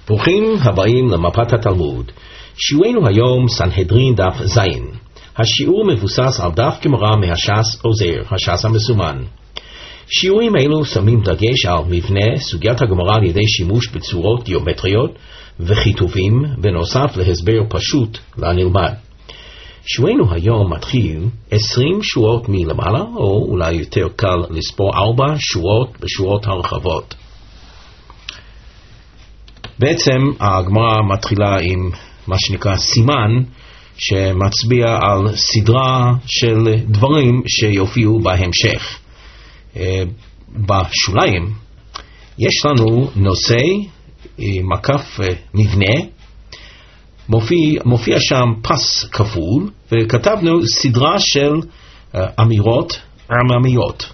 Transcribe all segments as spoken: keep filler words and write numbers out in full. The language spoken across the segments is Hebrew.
ברוכים הבאים למפת התלמוד. שיעורנו היום סנהדרין דף זין. השיעור מבוסס על דף גמרא מהש"ס עוזר, הש"ס המסומן. שיעורים אלו שמים דגש על מבנה סוגיית הגמרא על ידי שימוש בצורות גיאומטריות וכיתובים, בנוסף להסבר פשוט לנלמד. שיעורנו היום מתחיל עשרים שורות מלמעלה, או אולי יותר קל לספור ארבע שורות בשורות הרחבות. בעצם הגמרא מתחילה עם מה שנקרא סימן, שמצביע על סדרה של דברים שיופיעו בהמשך. בשוליים יש לנו נושא מקף מבנה, מופיע, מופיע שם פס כפול, וכתבנו סדרה של אמירות עממיות.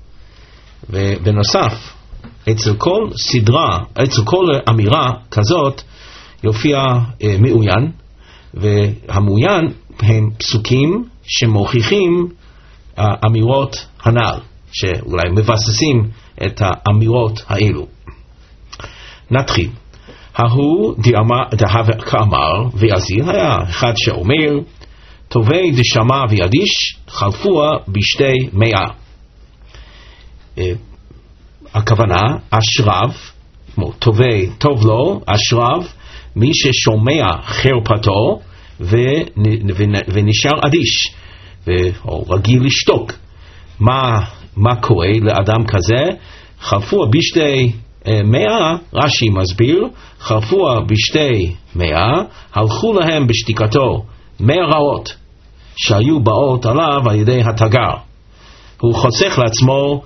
ובנוסף, אצל כל סדרה, אצל כל אמירה כזאת, יופיע אה, מעוין, והמעוין הם פסוקים שמוכיחים האמירות הנ"ל, שאולי מבססים את האמירות האלו. נתחיל. ההוא דהב כאמר ויזיל, היה אחד שאומר, טובי דשמע וידיש חלפוה בשתי מאה. אה, הכוונה, אשרב, כמו טובי, טוב לו, אשרב, מי ששומע חרפתו ונשאר אדיש, או רגיל לשתוק. מה, מה קורה לאדם כזה? חלפוה בשתי מאה, רש"י מסביר, חלפוה בשתי מאה, הלכו להם בשתיקתו מאה רעות, שהיו באות עליו על ידי התגר. הוא חוסך לעצמו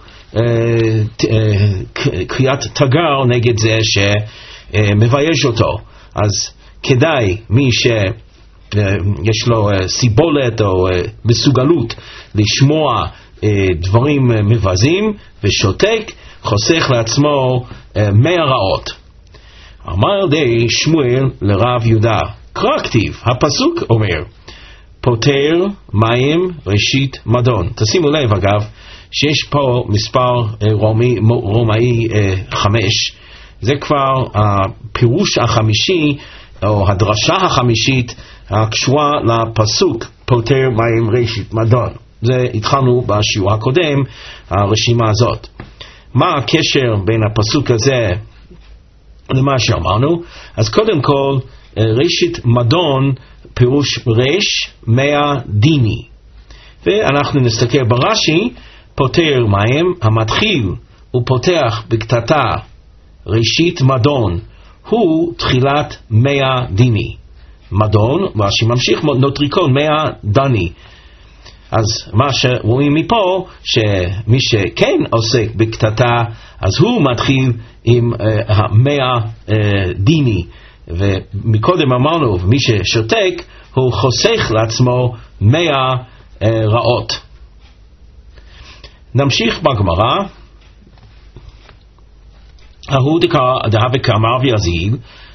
קריאת תגר נגד זה שמבייש אותו. אז כדאי מי שיש לו סיבולת או מסוגלות לשמוע דברים מבזים ושותק, חוסך לעצמו מאה רעות. אמר די שמואל לרב יהודה, קרא כתיב, הפסוק אומר, פותר מים ראשית מדון. תשימו לב אגב, שיש פה מספר רומאי, רומאי חמש, זה כבר הפירוש החמישי או הדרשה החמישית הקשורה לפסוק פותר מים ראשית מדון. זה התחלנו בשיעור הקודם, הרשימה הזאת. מה הקשר בין הפסוק הזה למה שאמרנו? אז קודם כל, ראשית מדון פירוש רש מאה דיני, ואנחנו נסתכל ברש"י, פותר מים, המתחיל ופותח בקטטה ראשית מדון, הוא תחילת מאה דיני. מדון, רש"י ממשיך, נוטריקון מאה דני. אז מה שרואים מפה, שמי שכן עוסק בקטטה, אז הוא מתחיל עם המאה uh, דיני. ומקודם אמרנו, מי ששותק, הוא חוסך לעצמו מאה uh, רעות. נמשיך בגמרא. ההוא דהב כאמר ויזיל,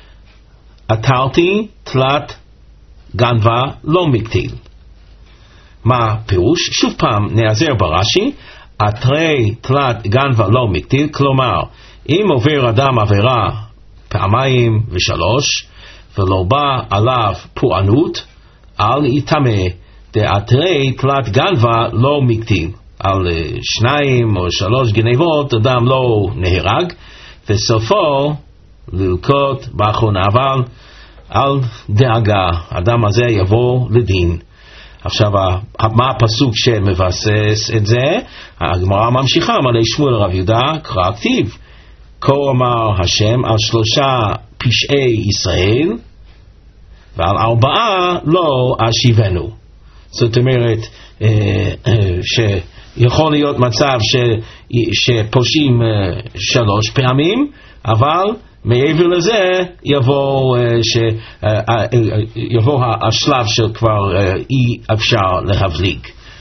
עתרתי תלת גנבה לא מקטיל. מה פירוש? שוב פעם נעזר ברש"י, עתרי תלת גנבה לא מקטיל, כלומר, אם עובר אדם עבירה פעמיים ושלוש, ולא בא עליו פורענות, אל יטמא, דעתרי תלת גנבה לא מקטיל. על שניים או שלוש גנבות אדם לא נהרג, וסופו ללקות באחרונה, אבל אל דאגה, אדם הזה יבוא לדין. עכשיו, מה הפסוק שמבסס את זה? הגמרא ממשיכה, מלא שמואל רב יהודה, קרא כתיב, כה אמר השם על שלושה פשעי ישראל, ועל ארבעה לא אשיבנו. זאת אומרת, ש... יכול להיות מצב ש, שפושעים שלוש פעמים, אבל מעבר לזה יבוא, ש, יבוא השלב של כבר אי אפשר להבליג.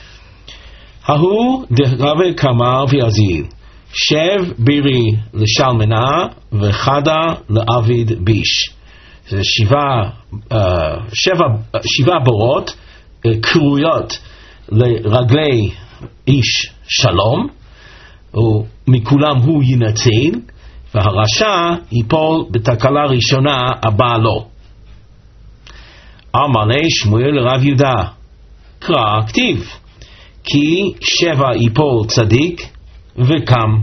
ההוא דהב כאמר ויזיל, שב בירי לשלמנה וחדה לעביד ביש. זה שבעה, שבע, שבע בורות קרויות לרגלי איש שלום, ומכולם הוא ינצל, והרשע ייפול בתקלה ראשונה הבאה לו. אמר לי שמואל לרב יהודה, קרא כתיב, כי שבע ייפול צדיק וקם.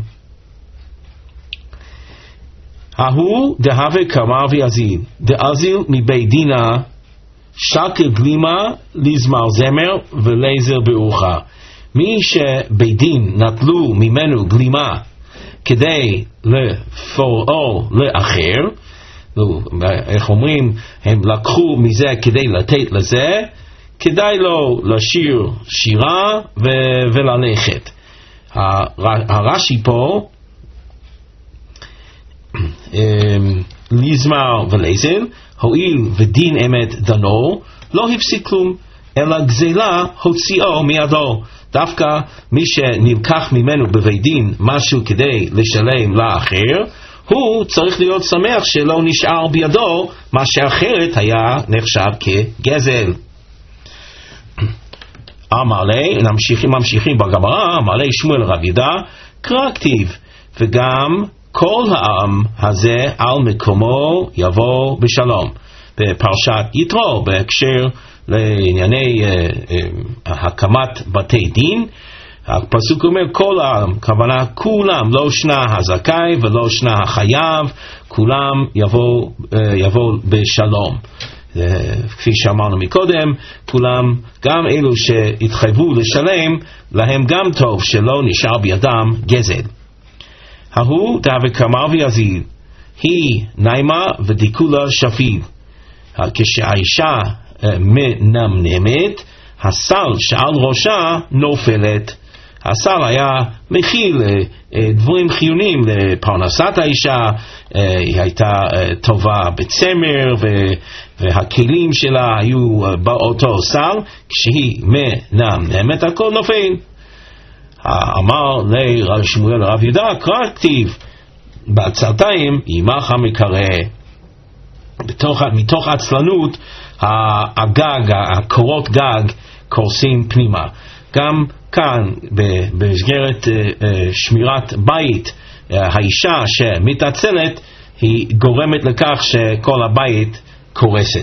ההוא דהווה כמר ויזיל, דאזיל מבית דינה, שקל גלימה לזמר זמר ולייזר ברוחה. מי שבית דין נטלו ממנו גלימה כדי לפורעו לאחר, איך אומרים, הם לקחו מזה כדי לתת לזה, כדאי לו לשיר שירה ו- וללכת. הרש"י פה, לזמר ולייזל, הואיל ודין אמת דנו, לא הפסיק כלום, אלא גזלה הוציאו מידו. דווקא מי שנלקח ממנו בבית דין משהו כדי לשלם לאחר, הוא צריך להיות שמח שלא נשאר בידו מה שאחרת היה נחשב כגזל. אמר לי, ממשיכים, ממשיכים בגמרא, אמר לי שמואל רב יהודה, קרא כתיב, וגם כל העם הזה על מקומו יבוא בשלום. בפרשת יתרו, בהקשר לענייני uh, uh, הקמת בתי דין, הפסוק אומר כל העם, כוונה כולם, לא שנה הזכאי ולא שנה החייב, כולם יבוא, uh, יבוא בשלום. Uh, כפי שאמרנו מקודם, כולם, גם אלו שהתחייבו לשלם, להם גם טוב שלא נשאר בידם גזל. ההוא דהווה כמר ויזיל, היא נעימה ודיקולה שפיל. כשהאישה מנמנמת, הסל שעל ראשה נופלת. הסל היה מכיל דברים חיוניים לפרנסת האישה, היא הייתה טובה בצמר והכלים שלה היו באותו סל, כשהיא מנמנמת הכל נופל. אמר לי רב שמואל רב יהודה, קרא כתיב, בעצלתיים ימך המקרא. בתוך, מתוך עצלנות הגג, הקורות גג קורסים פנימה. גם כאן במסגרת שמירת בית, האישה שמתעצלת היא גורמת לכך שכל הבית קורסת.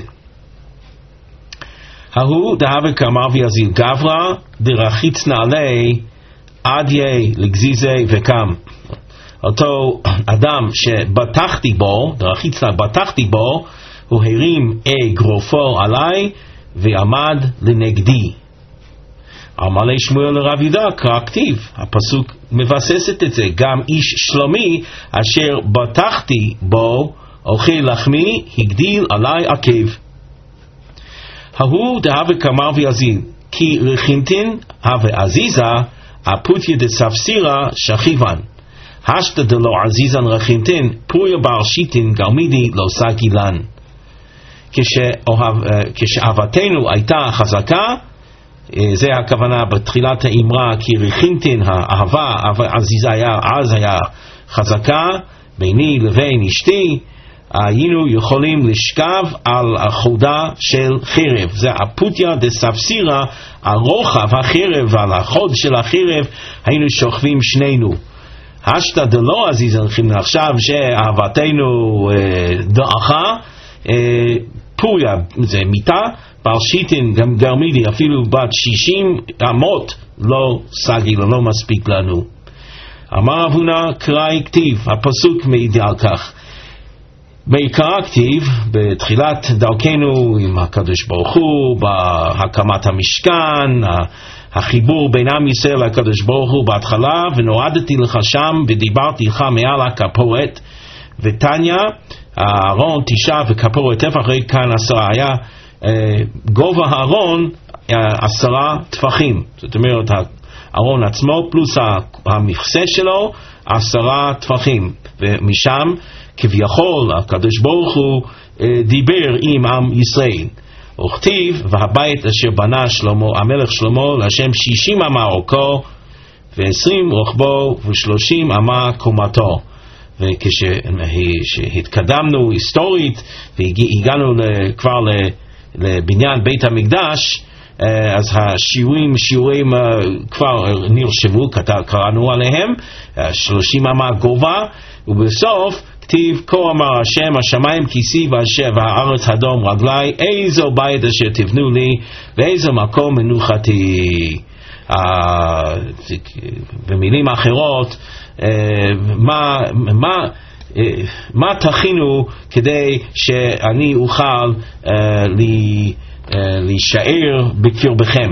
ההוא דהווה כמר ויזיל גברא דרחיץ נעלי עדיה לגזיזה וקם. אותו אדם שבטחתי בו, דרחיץ נעלי בטחתי בו, הוא הרים אגרופו עליי ועמד לנגדי. אמר לי שמואל לרב יהודה, קרא כתיב, הפסוק מבססת את זה, גם איש שלומי אשר בטחתי בו אוכל לחמי הגדיל עליי עקב. ההוא דהווה כמר ויזיל, כי רחימתין הווה עזיזה אפותיה דספסירה שכיבן. השתא דלא עזיזן רחימתין פוריה ברשיתין גרמידי לא סגילן. כשאהבתנו הייתה חזקה, זה הכוונה בתחילת האמרה, כי רחימתין האהבה עזיזה היה, אז היה חזקה ביני לבין אשתי, היינו יכולים לשכב על החודה של חרב. זה אפותיה דספסירה, הרוחב החרב ועל החוד של החרב היינו שוכבים שנינו. השתא דלא עזיזן רחימתין, עכשיו שאהבתנו אה, דעכה, אה, פוריה זה מיטה, ברשיתין גם גרמידי אפילו בת שישים אמות לא סגיל, לא מספיק לנו. אמר אבונה קרא כתיב, הפסוק מעיד על כך. בעיקר כתיב בתחילת דרכנו עם הקדוש ברוך הוא, בהקמת המשכן, החיבור בין עם ישראל לקדוש ברוך הוא בהתחלה, ונועדתי לך שם ודיברתי לך מעל הכפורת, ותניה הארון תשעה וכפורת טפח, כאן עשרה, היה גובה הארון עשרה טפחים, זאת אומרת הארון עצמו פלוס המכסה שלו עשרה טפחים, ומשם כביכול הקדוש ברוך הוא דיבר עם עם ישראל. וכתיב והבית אשר בנה שלמה המלך שלמה להשם שישים אמה אורכו ועשרים רוחבו ושלושים אמה קומתו. וכשהתקדמנו היסטורית והגענו כבר לבניין בית המקדש, אז השיעורים, שיעורים כבר נרשמו, קראנו עליהם, שלושים אמה גובה, ובסוף כתיב כה אמר השם, השמיים כיסי והארץ הדום רגלי, איזו בית אשר תבנו לי ואיזו מקום מנוחתי. במילים אחרות, מה מה מה תכינו כדי שאני אוכל להישאר בקרבכם.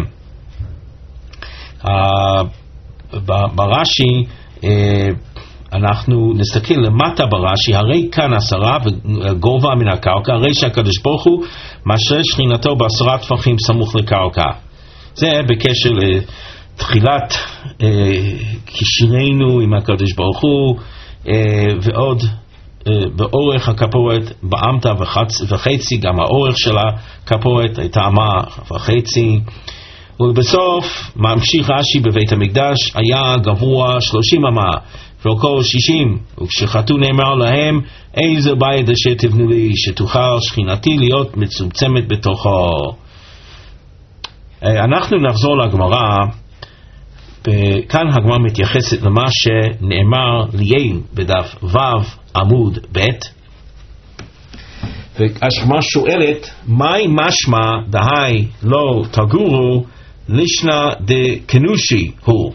ברש"י אנחנו נסתכל למטה ברש"י, הרי כאן עשרה וגובה מן הקרקע, הרי שהקדוש ברוך הוא משרה שכינתו בעשרה טפחים סמוך לקרקע. זה בקשר לתחילת אה, קשרנו עם הקדוש ברוך הוא, אה, ועוד אה, באורך הכפורת באמת וחצי, גם האורך של הכפורת הייתה אמה וחצי. ובסוף ממשיך רש"י, בבית המקדש היה גבוה שלושים אמה ואורכו שישים, וכשחטאו נאמר להם, איזה בית אשר תבנו לי, שתוכל שכינתי להיות מצומצמת בתוכו. אנחנו נחזור לגמרא, כאן הגמרא מתייחסת למה שנאמר ליין בדף ו' עמוד ב', והגמרא שואלת, מהי משמע דהי לא תגורו לישנא דקנושי הוא?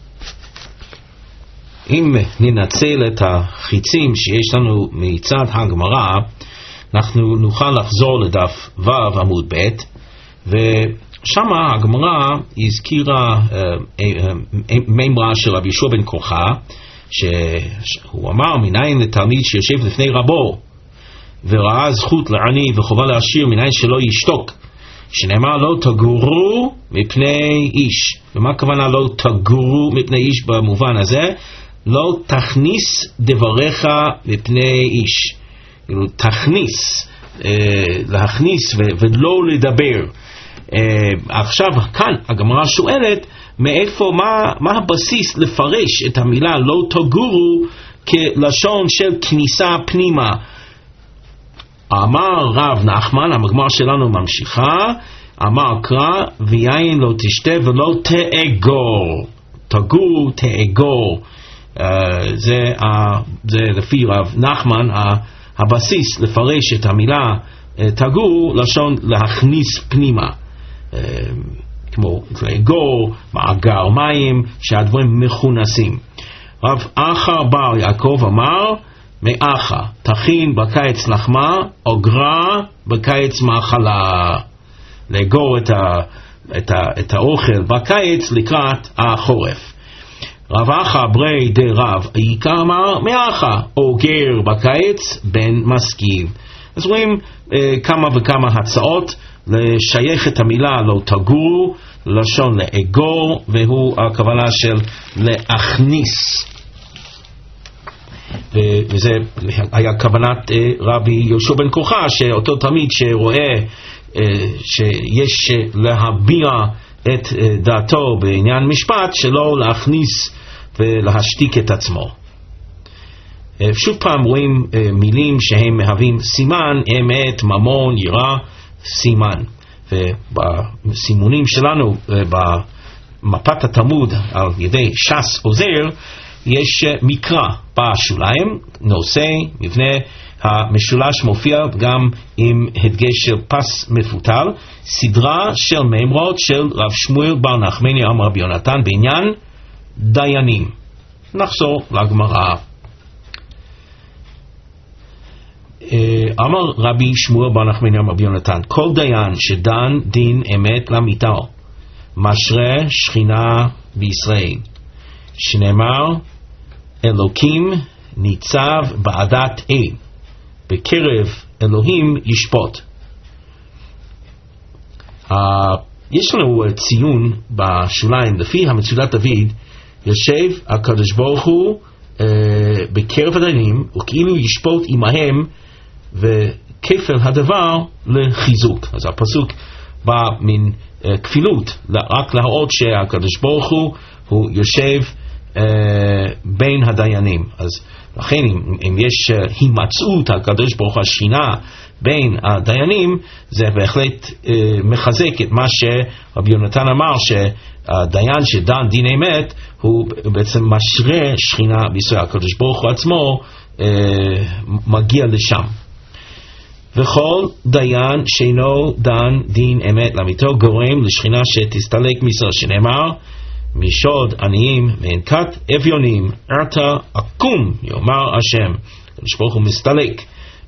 אם ננצל את החיצים שיש לנו מצד הגמרא, אנחנו נוכל לחזור לדף ו' עמוד ב', ושם הגמרא הזכירה מימרה של רבי יהושע בן כוחה, שהוא אמר, מניין לתלמיד שיושב לפני רבו וראה זכות לעני וחובה לעשיר, מניין שלא ישתוק, שנאמר לא תגורו מפני איש. ומה הכוונה לא תגורו מפני איש במובן הזה? לא תכניס דבריך מפני איש. כאילו, תכניס, אה, להכניס ו- ולא לדבר. אה, עכשיו, כאן הגמרא שואלת, מאיפה, מה, מה הבסיס לפרש את המילה לא תגורו כלשון של כניסה פנימה? אמר רב נחמן, המגמר שלנו ממשיכה, אמר קרא, ויין לא תשתה ולא תאגור. תגור, תאגור. Uh, זה, uh, זה לפי רב נחמן הבסיס לפרש את המילה uh, תגור לשון להכניס פנימה, uh, כמו לאגור, מאגר מים, שהדברים מכונסים. רב אחר בר יעקב אמר, מאחה תכין בקיץ לחמה, אוגרה בקיץ מאכלה. לאגור את, ה, את, ה, את האוכל בקיץ לקראת החורף. רב אחא ברי די רב איקה אמר, מאחה אוגר בקיץ בן מסכיב. אז רואים אה, כמה וכמה הצעות לשייך את המילה לא תגור לשון לאגור, והוא הכוונה של להכניס, וזה היה כוונת אה, רבי יהושע בן כוחה, שאותו תמיד שרואה אה, שיש להביע את אה, דעתו בעניין משפט, שלא להכניס ולהשתיק את עצמו. שוב פעם רואים מילים שהם מהווים סימן, אמת, ממון, יראה, סימן. ובסימונים שלנו במפת התלמוד על ידי ש"ס עוזר, יש מקרא בשוליים, נושא, מבנה, המשולש מופיע גם עם הדגש של פס מפותל, סדרה של מימרות של רב שמואל בר נחמני אמר רבי יונתן בעניין דיינים. נחזור לגמרא. אמר רבי שמואל בר נחמני אמר רבי יונתן, כל דיין שדן דין אמת למיתו משרה שכינה בישראל, שנאמר אלוקים ניצב בעדת אל, בקרב אלוהים ישפוט. יש לנו ציון בשוליים, לפי המצודת דוד יושב הקדוש ברוך הוא אה, בקרב הדיינים, וכאילו ישפוט עמהם, וכפל הדבר לחיזוק. אז הפסוק בא מן אה, כפילות, רק להראות שהקדוש ברוך הוא הוא יושב אה, בין הדיינים. אז לכן אם, אם יש אה, הימצאות הקדוש ברוך השכינה בין הדיינים, זה בהחלט אה, מחזק את מה שרבי יונתן אמר, שהדיין שדן דין אמת הוא בעצם משרה שכינה בישראל. הקדוש ברוך הוא עצמו אה, מגיע לשם. וכל דיין שאינו דן דין אמת לאמיתו גורם לשכינה שתסתלק מישראל, שנאמר משוד עניים מענקת אביונים ארתה אקום יאמר השם. הקדוש ברוך הוא מסתלק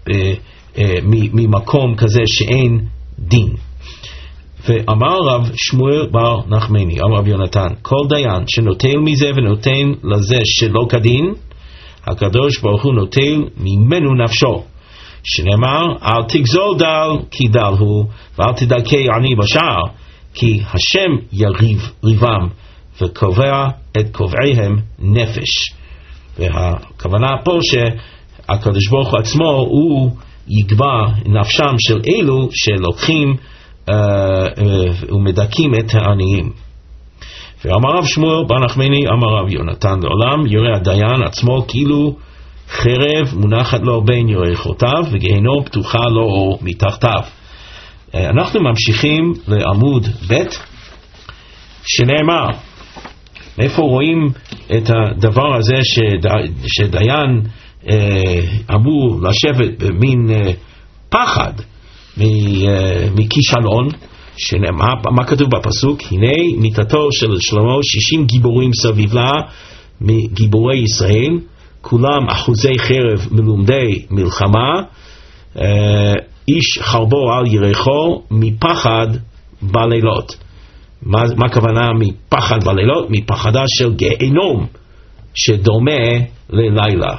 ממקום כזה שאין דין. ואמר רב שמואל בר נחמני, אמר רב יונתן, כל דיין שנוטל מזה ונותן לזה שלא כדין, הקדוש ברוך הוא נוטל ממנו נפשו, שנאמר אל תגזול דל כי דל הוא ואל תדכא עני בשער, כי השם יריב ריבם וקובע את קובעיהם נפש. והכוונה פה שהקדוש ברוך הוא עצמו הוא יקבע נפשם של אלו שלוקחים uh, uh, ומדכים את העניים. ואמר רב שמואל בר נחמני אמר רב יונתן, לעולם ירא הדיין עצמו כאילו חרב מונחת לו בין ירכותיו וגיהנום פתוחה לו מתחתיו. uh, אנחנו ממשיכים לעמוד ב' שנאמר, מאיפה רואים את הדבר הזה שדי, שדיין אה, אמור לשבת במין אה, פחד מכישלון? שנאמר, מה כתוב בפסוק? הנה מיתתו של שלמה שישים גיבורים סביב לה מגיבורי ישראל, כולם אחוזי חרב מלומדי מלחמה, אה, איש חרבו על ירחו מפחד בלילות. מה, מה הכוונה מפחד בלילות? מפחדה של גיהנום שדומה ללילה.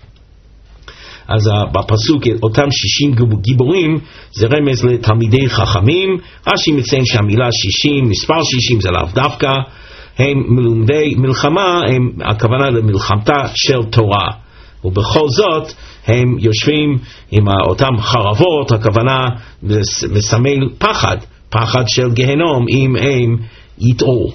אז בפסוק אותם שישים גיבורים זה רמז לתלמידי חכמים. רש"י מציין שהמילה שישים, מספר שישים זה לאו דווקא, הם מלומדי מלחמה, הם הכוונה למלחמתה של תורה, ובכל זאת הם יושבים עם אותם חרבות, הכוונה מסמל פחד, פחד של גיהנום אם הם יטעו.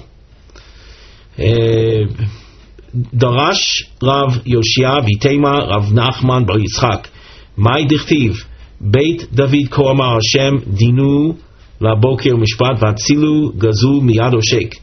דרש רב יושיע ויתמה רב נחמן בר יצחק, מאי דכתיב בית דוד כה אמר השם דינו לבוקר משפט והצילו גזול מיד עושק,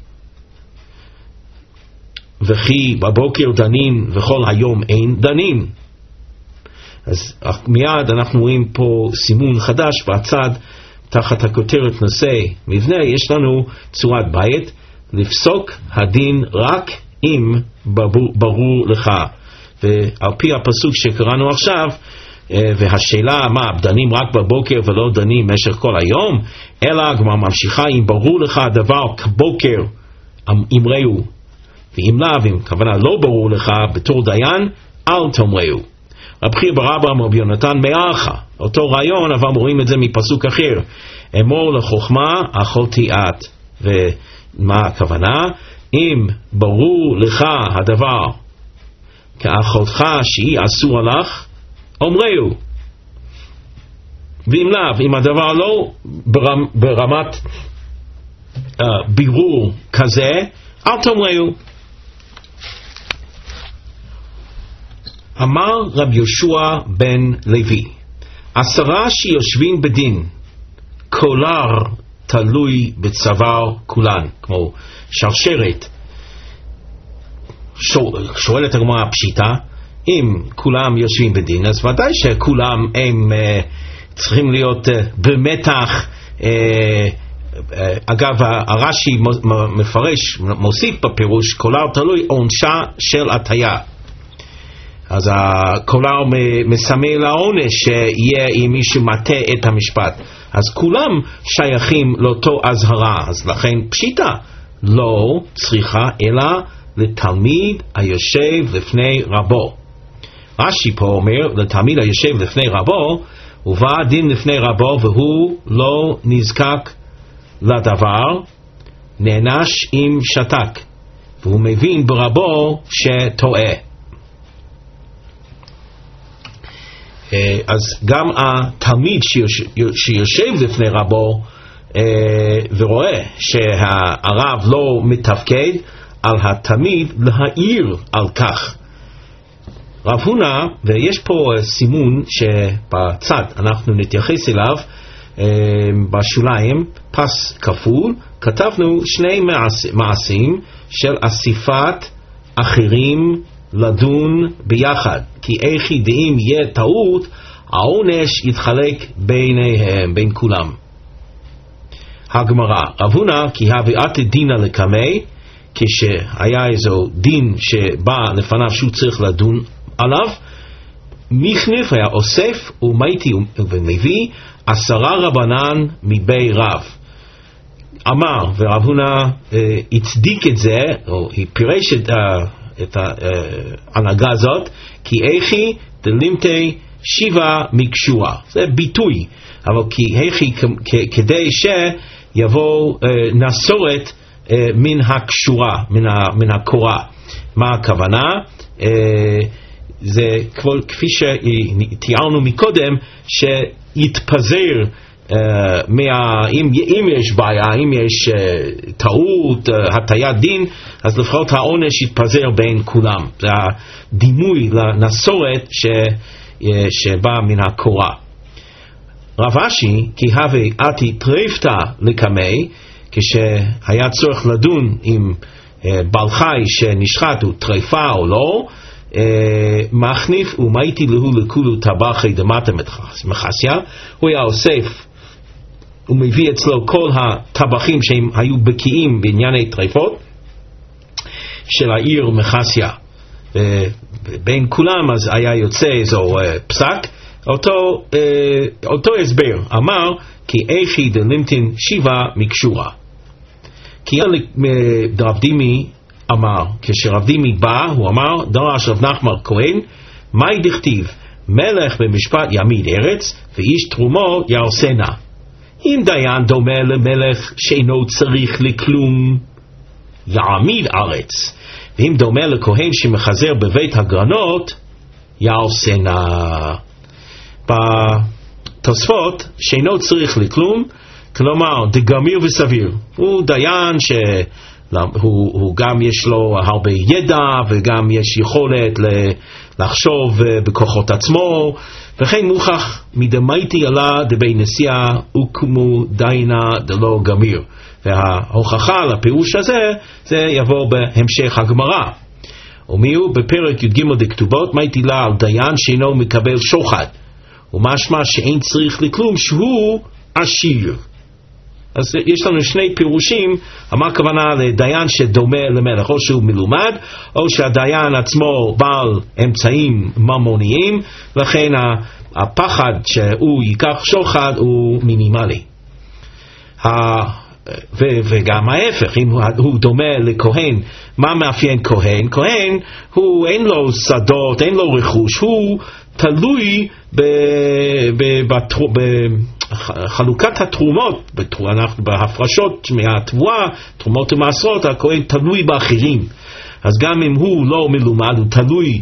וכי בבוקר דנים וכל היום אין דנים. אז מיד אנחנו רואים פה סימון חדש בצד תחת הכותרת נושא מבנה. יש לנו צורת בית, לפסוק הדין רק אם ברור, ברור לך. ועל פי הפסוק שקראנו עכשיו, והשאלה מה, דנים רק בבוקר ולא דנים במשך כל היום, אלא הגמרא ממשיכה, אם ברור לך הדבר כבוקר אמרהו, ואם לאו, אם כוונה לא ברור לך בתור דיין, אל תאמרהו. רב חייא בר אבא אמר רבי יונתן מאלך, אותו רעיון, אבל רואים את זה מפסוק אחר, אמור לחוכמה אכלתי את. ומה הכוונה? אם ברור לך הדבר כאחותך שהיא אסור לך, אומרהו. ואם לאו, אם הדבר לא ברמ, ברמת uh, בירור כזה, אל תאמרהו. אמר רב יהושע בן לוי, עשרה שיושבים בדין, קולר תלוי בצוואר כולן, כמו שרשרת. שואלת הגמרא פשיטה, אם כולם יושבים בדין, אז ודאי שכולם הם uh, צריכים להיות uh, במתח. uh, uh, אגב, הרש"י מפרש, מוסיף בפירוש, קולר תלוי עונשה של הטיה. אז הקולר מסמל העונש שיהיה אם מישהו מטה את המשפט, אז כולם שייכים לאותו אזהרה. אז לכן פשיטה לא צריכה אלא לתלמיד היושב לפני רבו. רש"י פה אומר לתלמיד היושב לפני רבו, ובא דין לפני רבו והוא לא נזקק לדבר, נענש אם שתק, והוא מבין ברבו שטועה. אז גם התלמיד שיושב לפני רבו ורואה שהרב לא מתפקד, על התלמיד להעיר על כך. רב הונא, ויש פה סימון שבצד אנחנו נתייחס אליו בשוליים, פס כפול, כתבנו שני מעשים של אסיפת אחרים לדון ביחד, כי איך ידעים יהיה טעות, העונש יתחלק ביניהם, בין כולם. הגמרא, רב הונא כי הביאת דינא לקמי, כשהיה איזו דין שבא לפניו שהוא צריך לדון עליו, מיכניף היה אוסף ומייטי ומביא עשרה רבנן מבי רב. אמר, ורב הונא אה, הצדיק את זה, או פירש את, אה, את ההנהגה הזאת, כי איכי דלימתי שיבה מקשורה. זה ביטוי, אבל כי איכי כדי שיבוא אה, נסורת אה, מן הקשורה, מן, ה, מן הקורה. מה הכוונה? אה, זה כפי שתיארנו מקודם, שיתפזר uh, מה, אם, אם יש בעיה, אם יש uh, טעות, uh, הטיית דין, אז לפחות העונש יתפזר בין כולם. זה הדימוי לנסורת ש, uh, שבא מן הקורה. רב אשי, כי הווה אתי טרפתא לקמי, כשהיה צורך לדון עם uh, בעל חי שנשחט הוא טרפה או לא, Uh, מחניף ומייטי להו לכולו טבחי דמטה מחסיה, הוא היה אוסף ומביא אצלו כל הטבחים שהם היו בקיאים בענייני טרפות של העיר מחסיה, uh, בין כולם אז היה יוצא איזו uh, פסק, אותו, uh, אותו הסבר, אמר כי איכי דלימתין שיבה מקשורה, כי רב דימי אמר, כשרב דימי בא, הוא אמר, דרש רב נחמן כהן, מהי דכתיב, מלך במשפט יעמיד ארץ, ואיש תרומו יעשנה. אם דיין דומה למלך שאינו צריך לכלום, יעמיד ארץ, ואם דומה לכהן שמחזר בבית הגרנות, יעשנה. בתוספות, שאינו צריך לכלום, כלומר, דגמיר וסביר, הוא דיין ש... הוא, הוא גם יש לו הרבה ידע וגם יש יכולת לחשוב בכוחות עצמו, וכן מוכח מדמייתי עלה דבי נשיאה וכמו דיינה דלא גמיר, וההוכחה לפירוש הזה זה יבוא בהמשך הגמרא. ומיהו בפרק י"ג דכתובות מייתי לה על דיין שאינו מקבל שוחד, ומשמע שאין צריך לכלום שהוא עשיר. אז יש לנו שני פירושים, מה הכוונה לדיין שדומה למלך, או שהוא מלומד, או שהדיין עצמו בעל אמצעים ממוניים, לכן הפחד שהוא ייקח שוחד הוא מינימלי. וגם ההפך, אם הוא דומה לכהן, מה מאפיין כהן? כהן הוא אין לו שדות, אין לו רכוש, הוא תלוי בחלוקת התרומות, אנחנו בהפרשות מהתבואה, תרומות ומעשרות, הכהן תלוי באחרים. אז גם אם הוא לא מלומד, הוא תלוי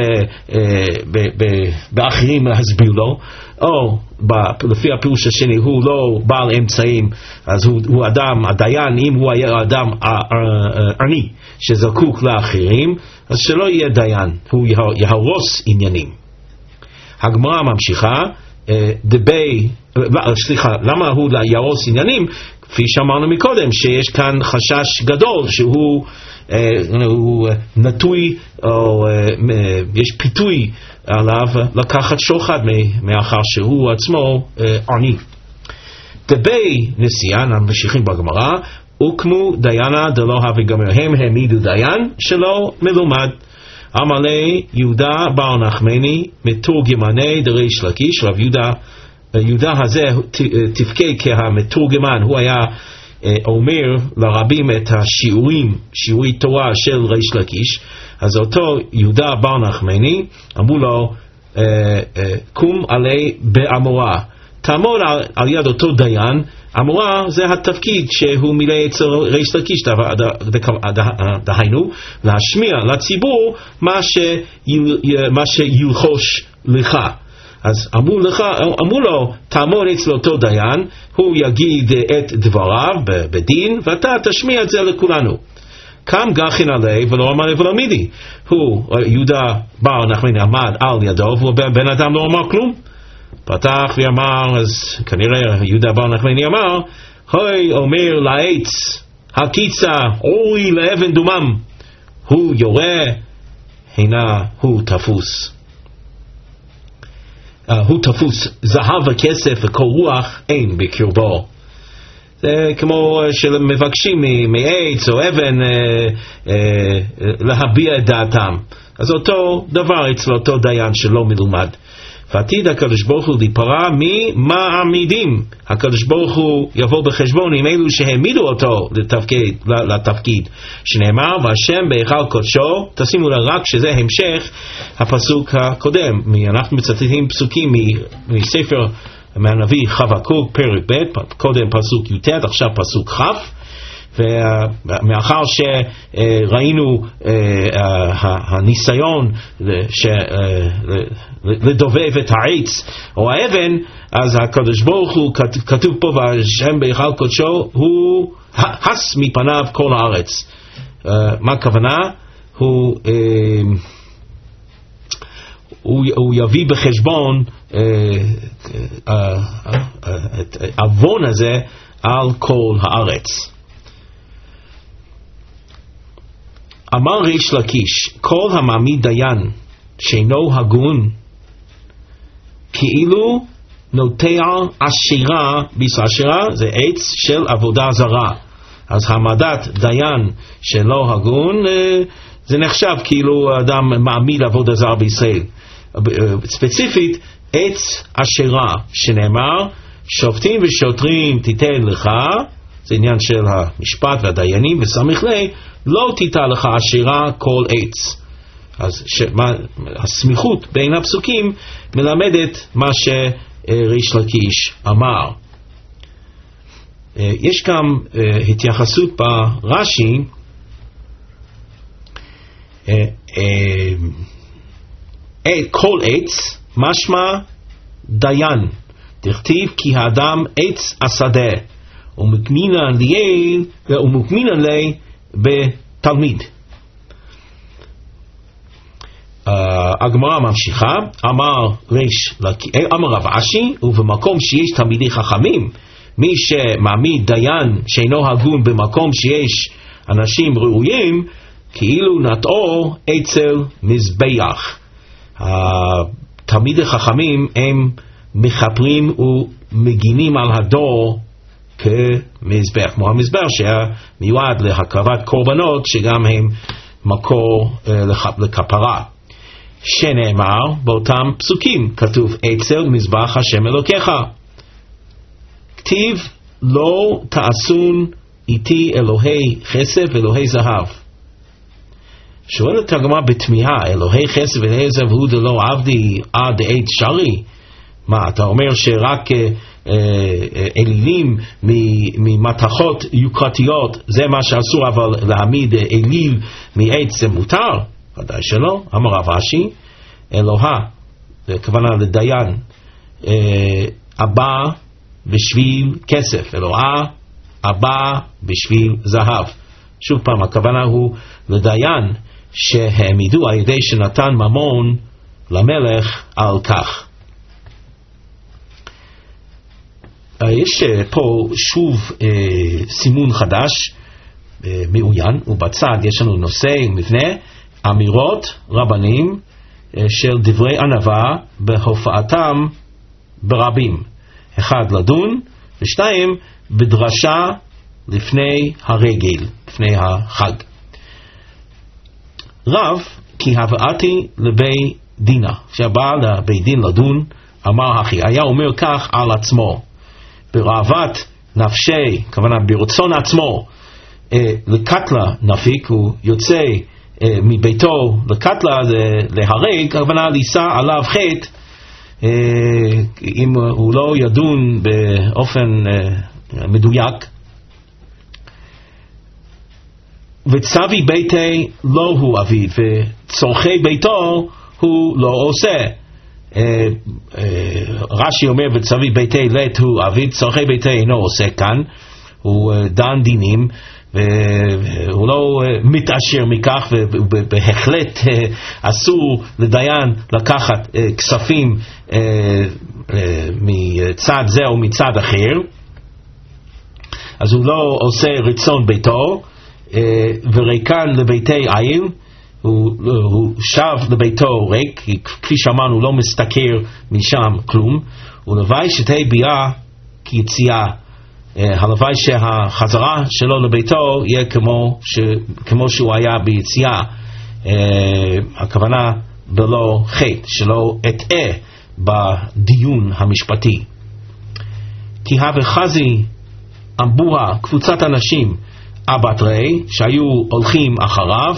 באחרים להסביר לו, או לפי הפירוש השני הוא לא בעל אמצעים, אז הוא, הוא אדם, הדיין, אם הוא היה אדם עני שזקוק לאחרים, אז שלא יהיה דיין, הוא יהרוס עניינים. הגמרא ממשיכה, דבי, סליחה, למה הוא יהרוס עניינים? כפי שאמרנו מקודם, שיש כאן חשש גדול שהוא הוא נטוי, או יש פיתוי עליו לקחת שוחד מאחר שהוא עצמו עני. דבי נשיאה, ממשיכים בגמרא, וכמו דיינה דלא הווה גמר, הם העמידו דיין שלא מלומד. אמר לי יהודה בר נחמני מתורגמני דריש לקיש, רב יהודה, יהודה הזה תפקד כהמתורגמן, הוא היה אומר לרבים את השיעורים, שיעורי תורה של ריש לקיש. אז אותו יהודה בר נחמני אמרו לו, קום עלי באמורה, תעמוד על, על יד אותו דיין. אמורה זה התפקיד שהוא מילא אצל ריש לקיש, דהיינו להשמיע לציבור מה, שיל, מה שילחוש לך. אז אמרו, לך, אמרו לו, תעמוד אצל אותו דיין, הוא יגיד את דבריו בדין, ואתה תשמיע את זה לכולנו. קם גחין עלי ולא אמר ולא מידי. הוא, יהודה בר נחמני עמד על ידו, ובן אדם לא אמר כלום. פתח ואמר, אז כנראה יהודה בר נחמני אמר, הוי אומר לעץ, הקיצה, אוי לאבן דומם. הוא יורה, הנה הוא תפוס. Uh, הוא תפוס, זהב וכסף וכל רוח אין בקרבו. זה כמו שמבקשים מעץ או אבן אה, אה, להביע את דעתם. אז אותו דבר אצל אותו דיין שלא מלומד. ועתיד הקדוש ברוך הוא להיפרע ממעמידים. הקדוש ברוך הוא יבוא בחשבון עם אלו שהעמידו אותו לתפקיד, לתפקיד. שנאמר, והשם בהיכל קודשו, תשימו לה רק שזה המשך הפסוק הקודם. אנחנו מצטטים פסוקים מספר מהנביא חבקוק פרק ב', קודם פסוק י"ט, עכשיו פסוק כ'. ומאחר שראינו הניסיון לדובב את העץ או האבן, אז הקדוש ברוך הוא, כתוב פה והשם בהיכל קודשו, הוא הס מפניו כל הארץ. מה הכוונה? הוא הוא יביא בחשבון את העוון הזה על כל הארץ. אמר ריש לקיש, כל המעמיד דיין שאינו הגון, כאילו נוטע עשירה, ביס עשירה זה עץ של עבודה זרה. אז העמדת דיין שלא הגון, זה נחשב כאילו אדם מעמיד עבודה זרה בישראל. ספציפית, עץ עשירה, שנאמר, שופטים ושוטרים תיתן לך, זה עניין של המשפט והדיינים, וסמיך לי, לא תיתן לך עשירה כל עץ. אז שמה, הסמיכות בין הפסוקים מלמדת מה שריש לקיש אמר. יש גם התייחסות ברש"י, כל עץ משמע דיין, תכתיב כי האדם עץ השדה ומקנינן ליאל ומקנינן לי בתלמיד. הגמרא ממשיכה, אמר ריש לקיש, אמר רב אשי, ובמקום שיש תלמידי חכמים, מי שמעמיד דיין שאינו הגון במקום שיש אנשים ראויים, כאילו נטעו אצל מזבח. תלמידי חכמים הם מחפרים ומגינים על הדור כמזבח, כמו המזבח שהיה מיועד להקרבת קורבנות, שגם הם מקור לכפרה. שנאמר באותם פסוקים, כתוב אצל מזבח השם אלוקיך, כתיב לא תעשון איתי אלוהי חסד ואלוהי זהב. שואלת הגמרא בתמיהה, אלוהי חסד ואלוהי זהב הוא דלא עבדי עד עת שרי? מה, אתה אומר שרק אה, אה, אלילים ממתכות יוקרתיות זה מה שאסור, אבל להעמיד אליל מעץ זה מותר? ודאי שלא. אמר רב אשי, אלוהה, הכוונה לדיין, אה, הבא בשביל כסף, אלוהה הבא בשביל זהב. שוב פעם, הכוונה הוא לדיין שהעמידו על ידי שנתן ממון למלך על כך. יש פה שוב אה, סימון חדש, אה, מעוין, ובצד יש לנו נושא מבנה, אמירות רבנים אה, של דברי ענווה בהופעתם ברבים. אחד, לדון, ושתיים, בדרשה לפני הרגל, לפני החג. רב, כי הבאתי לבי דינה, כשבא לבי דין לדון, אמר אחי, היה אומר כך על עצמו, ברעבת נפשי, כוונה ברצון עצמו, אה, לקטלה נפיק, הוא יוצא אה, מביתו לקטלה, להרג, כוונה לישא עליו חטא, אה, אם הוא לא ידון באופן אה, מדויק. וצווי ביתי לא הוא אביו, וצורכי ביתו הוא לא עושה. רש"י אומר וצווי ביתי לית הוא אביו, צורכי ביתי אינו עושה כאן, הוא דן דינים, והוא לא מתעשר מכך, ובהחלט אסור לדיין לקחת כספים מצד זה או מצד אחר, אז הוא לא עושה רצון ביתו, וריקן לביתי עיל, הוא, הוא שב לביתו ריק, כפי שאמרנו הוא לא מסתכר משם כלום, ולוואי שתהי ביאה כיציאה, הלוואי שהחזרה שלו לביתו יהיה כמו, ש, כמו שהוא היה ביציאה, הכוונה בלא חטא, שלא אטעה בדיון המשפטי. כי הווה חזי אמבוה קבוצת אנשים אבטרי שהיו הולכים אחריו,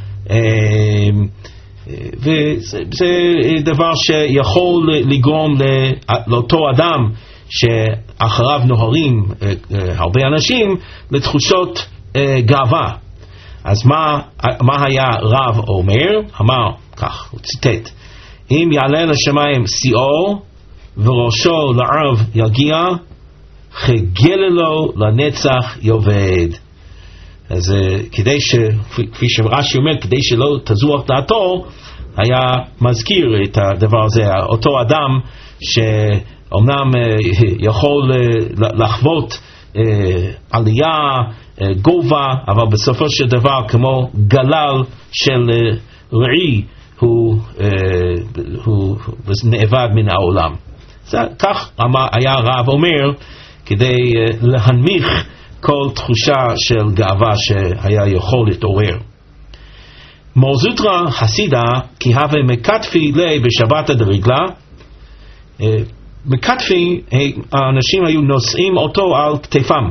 וזה דבר שיכול לגרום לאותו אדם שאחריו נוהרים הרבה אנשים לתחושות גאווה. אז מה, מה היה רב אומר? אמר כך, הוא ציטט: אם יעלה לשמיים שיאו וראשו לערב יגיע, חגללו לנצח יאבד. אז כדי ש, כפי שרש"י אומר, כדי שלא תזוח דעתו, היה מזכיר את הדבר הזה. אותו אדם שאומנם יכול לחוות עלייה, גובה, אבל בסופו של דבר כמו גלל של רעי, הוא, הוא נאבד מן העולם. זה, כך היה הרב אומר, כדי להנמיך כל תחושה של גאווה שהיה יכול להתעורר. מור זוטרא חסידה כי הווה מקטפי לי בשבת הדרגלה. מקטפי, האנשים היו נושאים אותו על כתפם.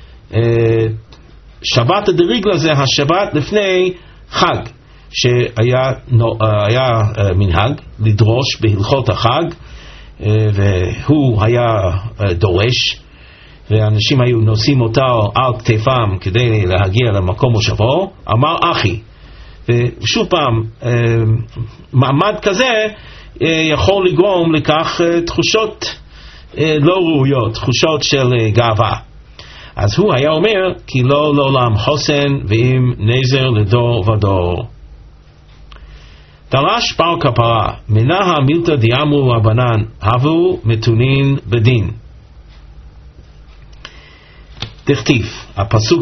שבת הדרגלה זה השבת לפני חג, שהיה היה מנהג לדרוש בהלכות החג, והוא היה דורש, ואנשים היו נושאים אותו על כתפם כדי להגיע למקום מושבו. אמר אחי, ושוב פעם, מעמד כזה יכול לגרום לכך תחושות לא ראויות, תחושות של גאווה. אז הוא היה אומר כי לא לעולם חוסן ואם נזר לדור ודור. דרש בר כפרה מנה מילתא דיאמרו רבנן הבו מתונין בדין. תכתיב, הפסוק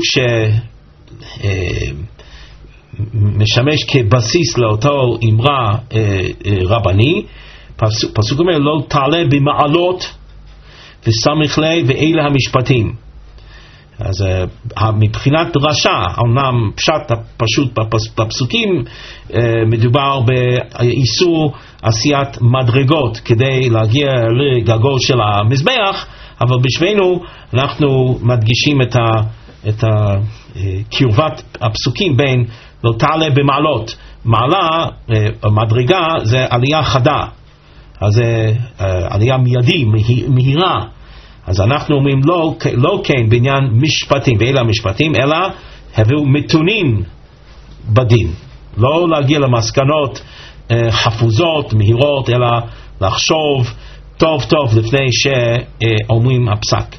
שמשמש כבסיס לאותו אמרה רבני, פסוק, פסוק אומר לא תעלה במעלות וסמך לי ואלה המשפטים. אז מבחינת דרשה, אמנם פשט פשוט בפסוקים, מדובר באיסור עשיית מדרגות כדי להגיע לגגו של המזבח, אבל בשבילנו אנחנו מדגישים את, ה, את ה, קרבת הפסוקים בין לא תעלה במעלות. מעלה, מדרגה, זה עלייה חדה, אז זה עלייה מיידי, מהירה. אז אנחנו אומרים לא, לא כן בעניין משפטים, ואלה המשפטים, אלא הביאו מתונים בדין. לא להגיע למסקנות חפוזות, מהירות, אלא לחשוב טוב טוב לפני שאומרים הפסק.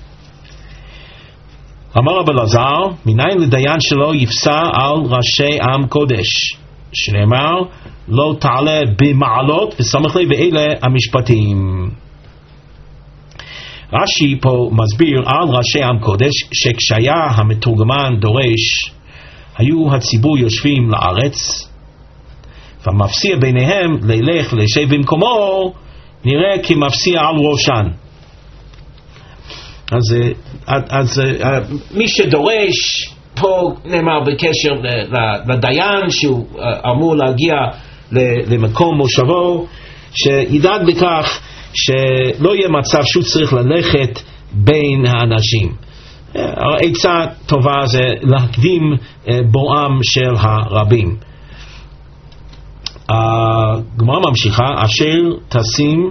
אמר רב אלעזר, מניין לדיין שלא יפסע על ראשי עם קודש, שנאמר לא תעלה במעלות וסמך לי ואלה המשפטים. רש"י פה מסביר על ראשי עם קודש שכשהיה המתורגמן דורש, היו הציבור יושבים לארץ, והמפסיע ביניהם ללך לשב במקומו נראה כמפסיע על ראשן. אז, אז, אז מי שדורש פה נאמר בקשר לדיין שהוא אמור להגיע למקום מושבו, שידאג בכך שלא יהיה מצב שהוא צריך ללכת בין האנשים. עצה טובה זה להקדים בואם של הרבים. הגמרא ממשיכה, אשר תשים,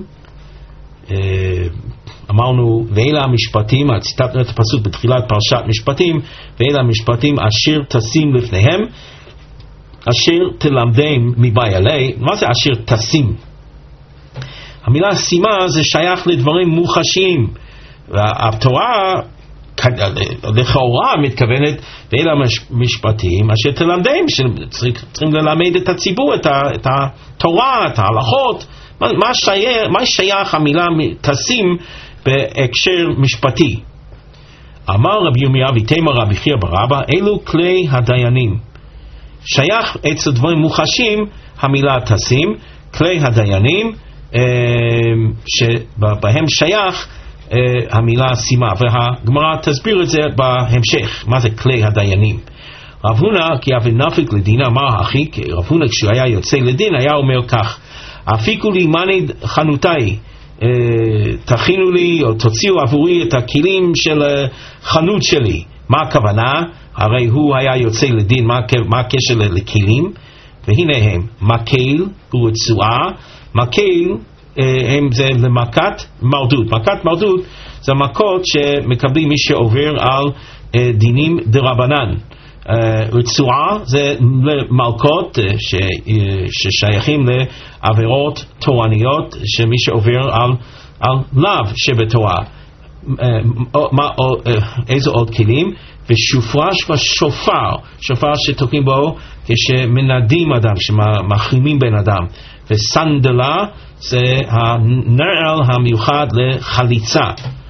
אמרנו ואלה המשפטים, ציטטנו את הפסוק בתחילת פרשת משפטים, ואלה המשפטים אשר תשים לפניהם, אשר תלמדם מבעלי. מה זה אשר תשים? המילה שימה זה שייך לדברים מוחשיים, והתורה לכאורה מתכוונת ואלה המשפטים אשר תלמדם, שצריכים ללמד את הציבור את התורה, את ההלכות. מה שייך, מה שייך המילה תשים בהקשר משפטי? אמר רבי ירמיה ויתמר רבי חייא בר אבא, אלו כלי הדיינים. שייך אצל דברים מוחשים המילה תשים, כלי הדיינים שבהם שייך המילה סימה, והגמרא תסביר את זה בהמשך, מה זה כלי הדיינים. רב הונא כי אבי נפיק לדין אמר אחי, רב הונא כשהוא היה יוצא לדין היה אומר כך, אפיקו לי מני חנותיי, תכינו לי או תוציאו עבורי את הכלים של חנות שלי. מה הכוונה? הרי הוא היה יוצא לדין, מה, מה הקשר לכלים? והנה הם מקל ורצועה. מקל הם זה למכת מרדות. מכת מרדות זה מכות שמקבלים מי שעובר על דינים דרבנן. רצועה זה למלכות ששייכים לעבירות תורניות שמי שעובר על, על לאו שבתורה. איזה עוד כלים? ושופרש ושופר, שופר שתוקעים בו כשמנדים אדם, שמחרימים בן אדם. וסנדלה זה הנעל המיוחד לחליצה.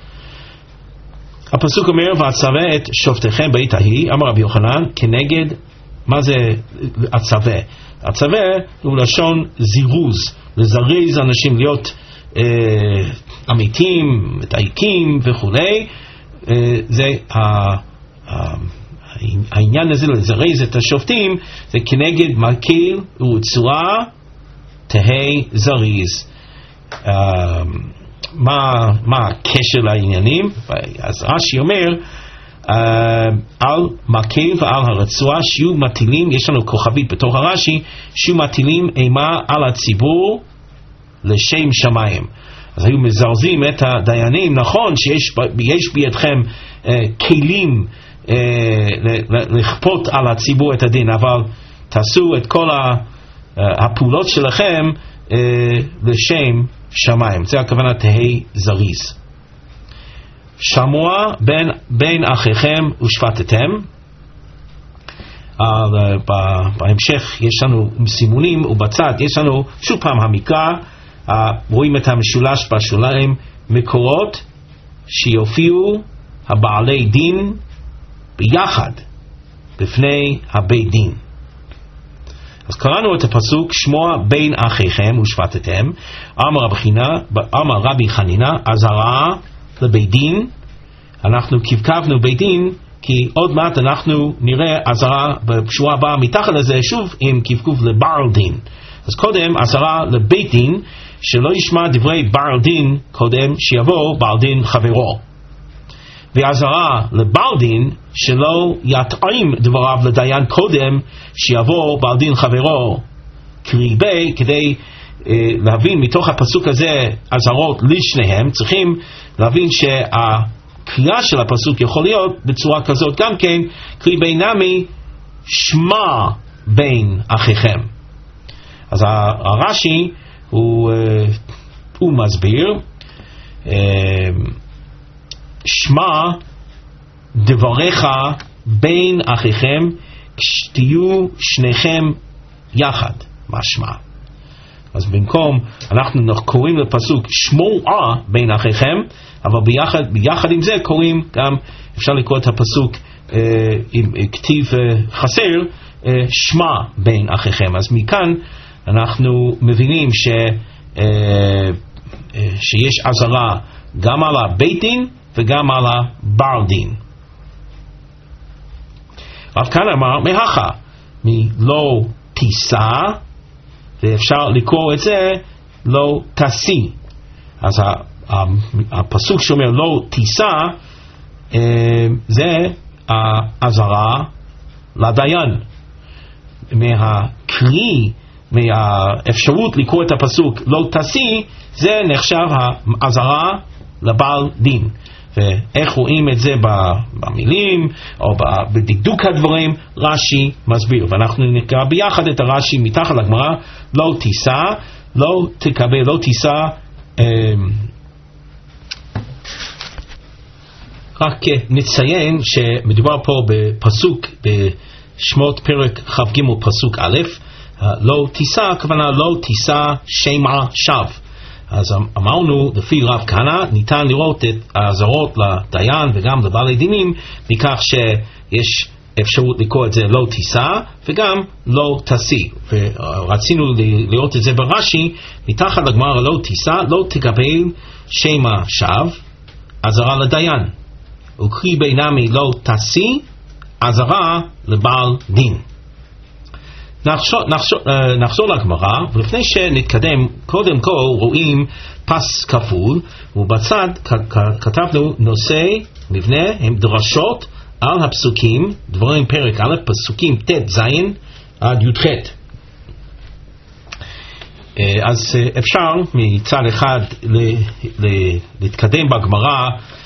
הפסוק אומר, ואצווה את שופטיכם בעת ההיא, אמר רבי יוחנן, כנגד, מה זה הצווה? הצווה הוא לשון זירוז, לזרז אנשים להיות אה, אמיתים, מדייקים וכו'. אה, זה ה, ה, העניין הזה לזרז את השופטים, זה כנגד מקל ורצועה תהי זריז. אה, מה, מה הקשר לעניינים? אז רש"י אומר uh, על מקל ועל הרצועה שיהיו מטילים, יש לנו כוכבית בתוך הרש"י, שיהיו מטילים אימה על הציבור לשם שמיים. אז היו מזרזים את הדיינים, נכון שיש בידכם uh, כלים uh, לכפות על הציבור את הדין, אבל תעשו את כל הפעולות שלכם uh, לשם שמיים. זה הכוונה תהי זריז. שמוע בין, בין אחיכם ושפטתם. בהמשך יש לנו סימונים, ובצד יש לנו שוב פעם המקרא, רואים את המשולש בשוליים, מקורות שיופיעו הבעלי דין ביחד בפני הבית דין. אז קראנו את הפסוק שמוע בין אחיכם ושפטתם. אמר רבי חנינא, אמר רבי חנינא, אזהרה לבית דין. אנחנו קבקבנו בית דין כי עוד מעט אנחנו נראה אזהרה בשורה הבאה מתחת לזה שוב עם קבקוב לבעל דין. אז קודם אזהרה לבית דין שלא ישמע דברי בעל דין קודם שיבוא בעל דין חברו. והאזהרה לבעל דין שלא יתאים דבריו לדיין קודם שיבוא בעל דין חברו קריבי. כדי אה, להבין מתוך הפסוק הזה אזהרות לשניהם, צריכים להבין שהקריאה של הפסוק יכול להיות בצורה כזאת גם כן, קריבי נמי שמע בין אחיכם. אז הרש"י הוא, אה, הוא מסביר אה, שמע דבריך בין אחיכם כשתהיו שניכם יחד. מה שמע? אז במקום אנחנו קוראים לפסוק שמוע בין אחיכם, אבל ביחד, ביחד עם זה קוראים גם, אפשר לקרוא את הפסוק אה, עם כתיב אה, חסר, אה, שמע בין אחיכם. אז מכאן אנחנו מבינים ש, אה, אה, שיש אזהרה גם על הבית דין וגם על הבעל דין. רב כאן אמר מהכה, מלא תישא, ואפשר לקרוא את זה לא תשיא. אז הפסוק שאומר לא תישא, זה האזהרה לדיין. מהקריא, מהאפשרות לקרוא את הפסוק לא תשיא, זה נחשב האזהרה לבעל דין. ואיך רואים את זה במילים או בדקדוק הדברים, רש"י מסביר. ואנחנו נקרא ביחד את הרש"י מתחת לגמרא, לא תישא, לא תקבל, לא תישא. אה, רק נציין שמדובר פה בפסוק בשמות פרק כ"ג פסוק א', לא תישא, הכוונה לא תישא שמע שווא. אז אמרנו, לפי רב כהנא, ניתן לראות את האזהרות לדיין וגם לבעלי דינים, מכך שיש אפשרות לקרוא את זה לא תישא וגם לא תשיא. ורצינו לראות את זה ברש"י, מתחת לגמרא לא תישא, לא תקבל שמע שווא, אזהרה לדיין. וקרי בינמי לא תשיא, אזהרה לבעל דין. נחזור, נחזור, נחזור לגמרא, ולפני שנתקדם, קודם כל רואים פס כפול, ובצד כתבנו נושא מבנה, הם דרשות על הפסוקים, דברים פרק א', פסוקים ת' ז' עד י' ח'. אז אפשר מצד אחד להתקדם בגמרא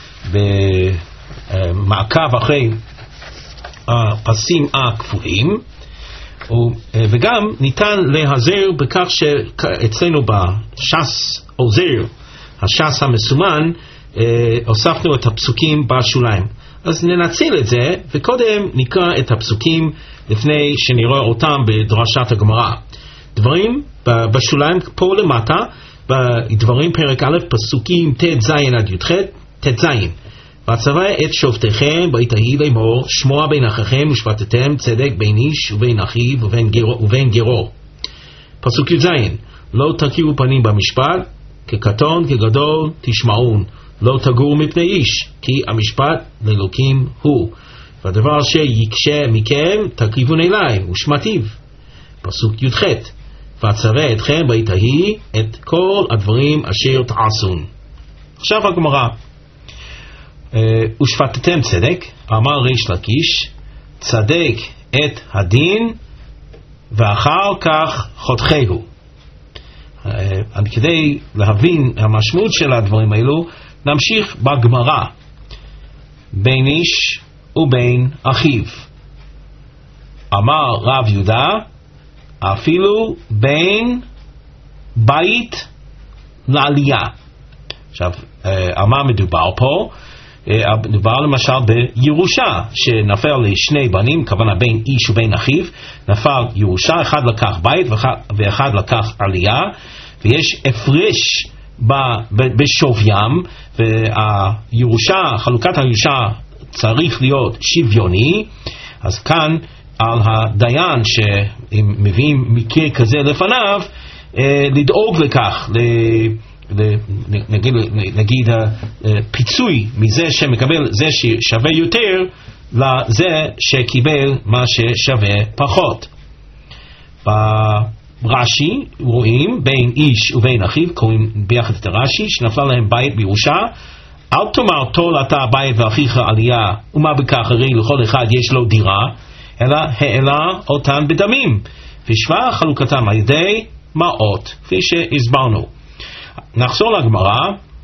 במעקב אחרי הפסים הכפולים, וגם ניתן להיעזר בכך שאצלנו בש"ס עוזר, הש"ס המסומן, הוספנו את הפסוקים בשוליים. אז ננצל את זה, וקודם נקרא את הפסוקים לפני שנראה אותם בדרשת הגמרא. דברים בשוליים פה למטה, בדברים פרק א', פסוקים ת' ז' עד י' ח', ת' ז'. והצווה את שופטיכם בעת ההיא לאמור, שמוע בין אחיכם ושפטתם צדק בין איש ובין אחיו ובין גרו, ובין גרו. פסוק י' ז', לא תכירו פנים במשפט, כקטון כגדול תשמעון, לא תגור מפני איש, כי המשפט לאלוקים הוא. והדבר שיקשה מכם תקריבון אליי ושמעתיו. פסוק י' ח', והצווה אתכם בעת ההיא את כל הדברים אשר תעשון. עכשיו הגמרא. ושפטתם צדק, אמר ריש לקיש, צדק את הדין ואחר כך חותכהו. כדי להבין המשמעות של הדברים האלו, נמשיך בגמרא. בין איש ובין אחיו, אמר רב יהודה, אפילו בין בית לעלייה. עכשיו, על מה מדובר פה? מדובר למשל בירושה שנפל לשני בנים, כוונה בין איש ובין אחיו, נפל ירושה, אחד לקח בית ואחד לקח עלייה, ויש הפרש בשוויים, והירושה, חלוקת הירושה צריך להיות שוויוני. אז כאן על הדיין שאם מביאים מקרה כזה לפניו, לדאוג לכך, נגיד, נגיד פיצוי מזה שמקבל זה ששווה יותר לזה שקיבל מה ששווה פחות. ברש"י רואים בין איש ובין אחיו, קוראים ביחד את הרש"י, שנפל להם בית בירושה, אל תאמר תול אתה בית ואחיך עלייה ומה בכך, הרי לכל אחד יש לו דירה, אלא העלה אותן בדמים ושווה חלוקתם על ידי מעות, כפי שהסברנו. נחזור לגמרא.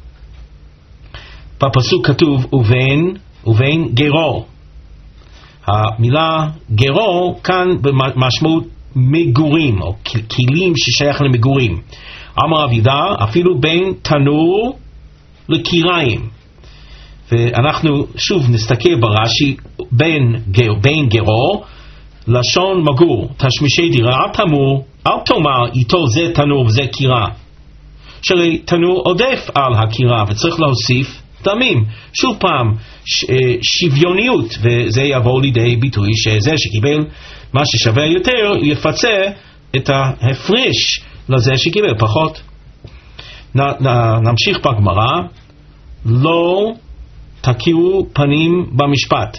בפסוק כתוב ובין ובין גרו. המילה גרו כאן במשמעות מגורים או כלים ששייך למגורים. אמר רב יהודה, אפילו בין תנור לקיריים. ואנחנו שוב נסתכל ברש"י, בין גר, בין גרו לשון מגור, תשמישי דירה, אל תאמר, אל תאמר איתו זה תנור וזה קירה, שהרי תנור עודף על הקירה וצריך להוסיף דמים. שוב פעם ש, שוויוניות, וזה יבוא לידי ביטוי שזה שקיבל מה ששווה יותר יפצה את ההפרש לזה שקיבל פחות. נ, נ, נמשיך בגמרא. לא תכירו פנים במשפט.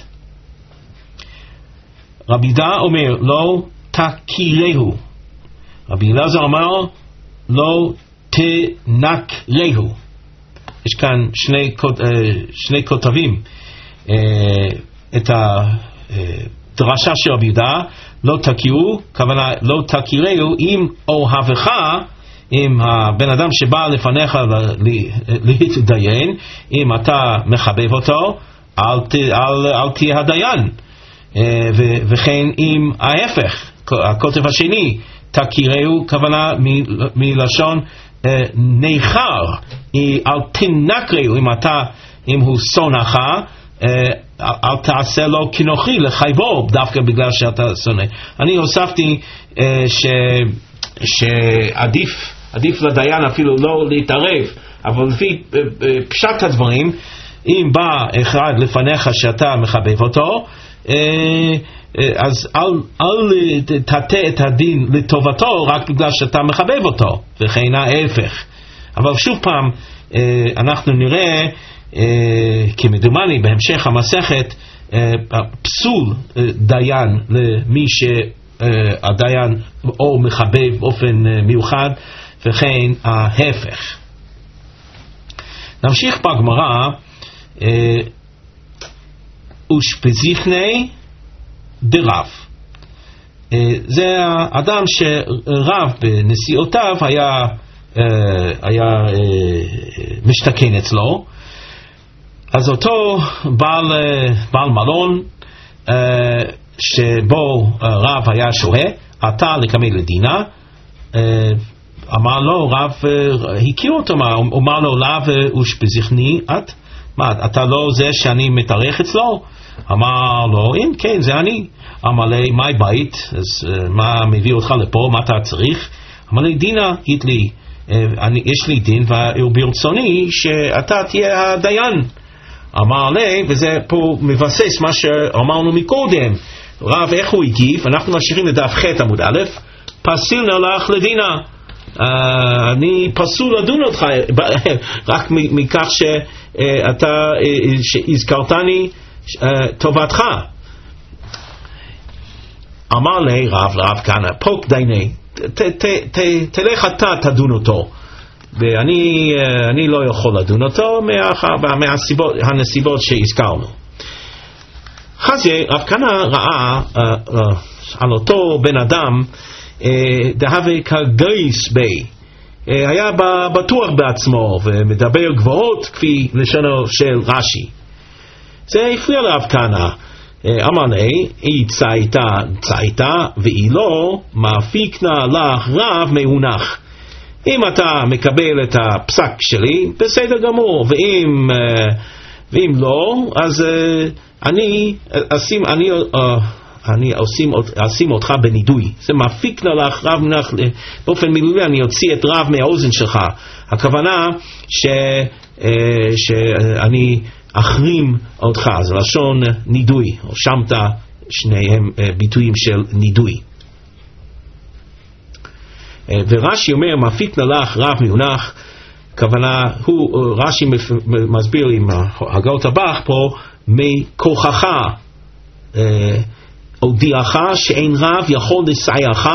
רבי יהודה אומר לא תכירהו, רבי אלעזר אמר לא תנכרהו. יש כאן שני, שני כותבים. את הדרשה של רבי יהודה, לא תכירו, כוונה לא תכירהו, אם אוהבך, אם הבן אדם שבא לפניך להתדיין, אם אתה מחבב אותו, אל, אל, אל תהיה הדיין. ו, וכן אם ההפך, הכותב השני, תכירהו, כוונה מ, מלשון ניחר, אל תנכרהו, אם אתה, אם הוא שונאך, אל תעשה לו כנוכי, לחייבו, דווקא בגלל שאתה שונא. אני הוספתי ש... שעדיף עדיף לדיין אפילו לא להתערב, אבל לפי פשט הדברים, אם בא אחד לפניך שאתה מחבב אותו, אז אל, אל תטה את הדין לטובתו רק בגלל שאתה מחבב אותו, וכן ההפך. אבל שוב פעם, אנחנו נראה כמדומני בהמשך המסכת פסול דיין למי שהדיין או מחבב באופן מיוחד, וכן ההפך. נמשיך בגמרא, אושפזיכני דרב. זה האדם שרב בנסיעותיו היה, היה משתכן אצלו, אז אותו בעל, בעל מלון שבו רב היה שוהה, עתה לקמי לדינה, אמר לו, רב הכיר אותו, אמר לו, רב אושפזיכני את? מה, אתה לא זה שאני מתארח אצלו? אמר לו, אם כן, זה אני. אמר לי, מה בית? אז מה מביא אותך לפה? מה אתה צריך? אמר לי, דינה, הית לי, אני, יש לי דין וברצוני שאתה תהיה הדיין. אמר לי, וזה פה מבסס מה שאמרנו מקודם, רב איך הוא הגיב? אנחנו משאירים לדף ח' עמוד א', פסיל נלך לדינה. Uh, אני פסול לדון אותך רק מכך שאתה uh, שהזכרתני uh, טובתך. אמר לי רב לרב כהנא, פוק דייני, תלך אתה תדון אותו, ואני uh, אני לא יכול לדון אותו מהסיבות, הנסיבות שהזכרנו. אז רב כהנא ראה uh, uh, על אותו בן אדם דהווה כגייס בי, היה בטוח בעצמו ומדבר גבוהות כפי לשונו של רש"י. זה הפריע לרב כהנא. אמר לי, היא צייתה צייתה והיא לא מאפיק נא לך רב מאונח. אם אתה מקבל את הפסק שלי בסדר גמור, ואם ואם לא, אז אני אשים אני אני אשים, אשים אותך בנידוי. זה מאפיק לך רב מנח, באופן מילולי אני אוציא את רב מהאוזן שלך. הכוונה ש, שאני אחרים אותך, זה לשון נידוי, או שמת שניהם ביטויים של נידוי. ורש"י אומר מאפיק לך רב מאונח, כוונה הוא, רש"י מסביר עם הגאות הבח פה, מכוחך הודיעך שאין רב יכול לסייעך,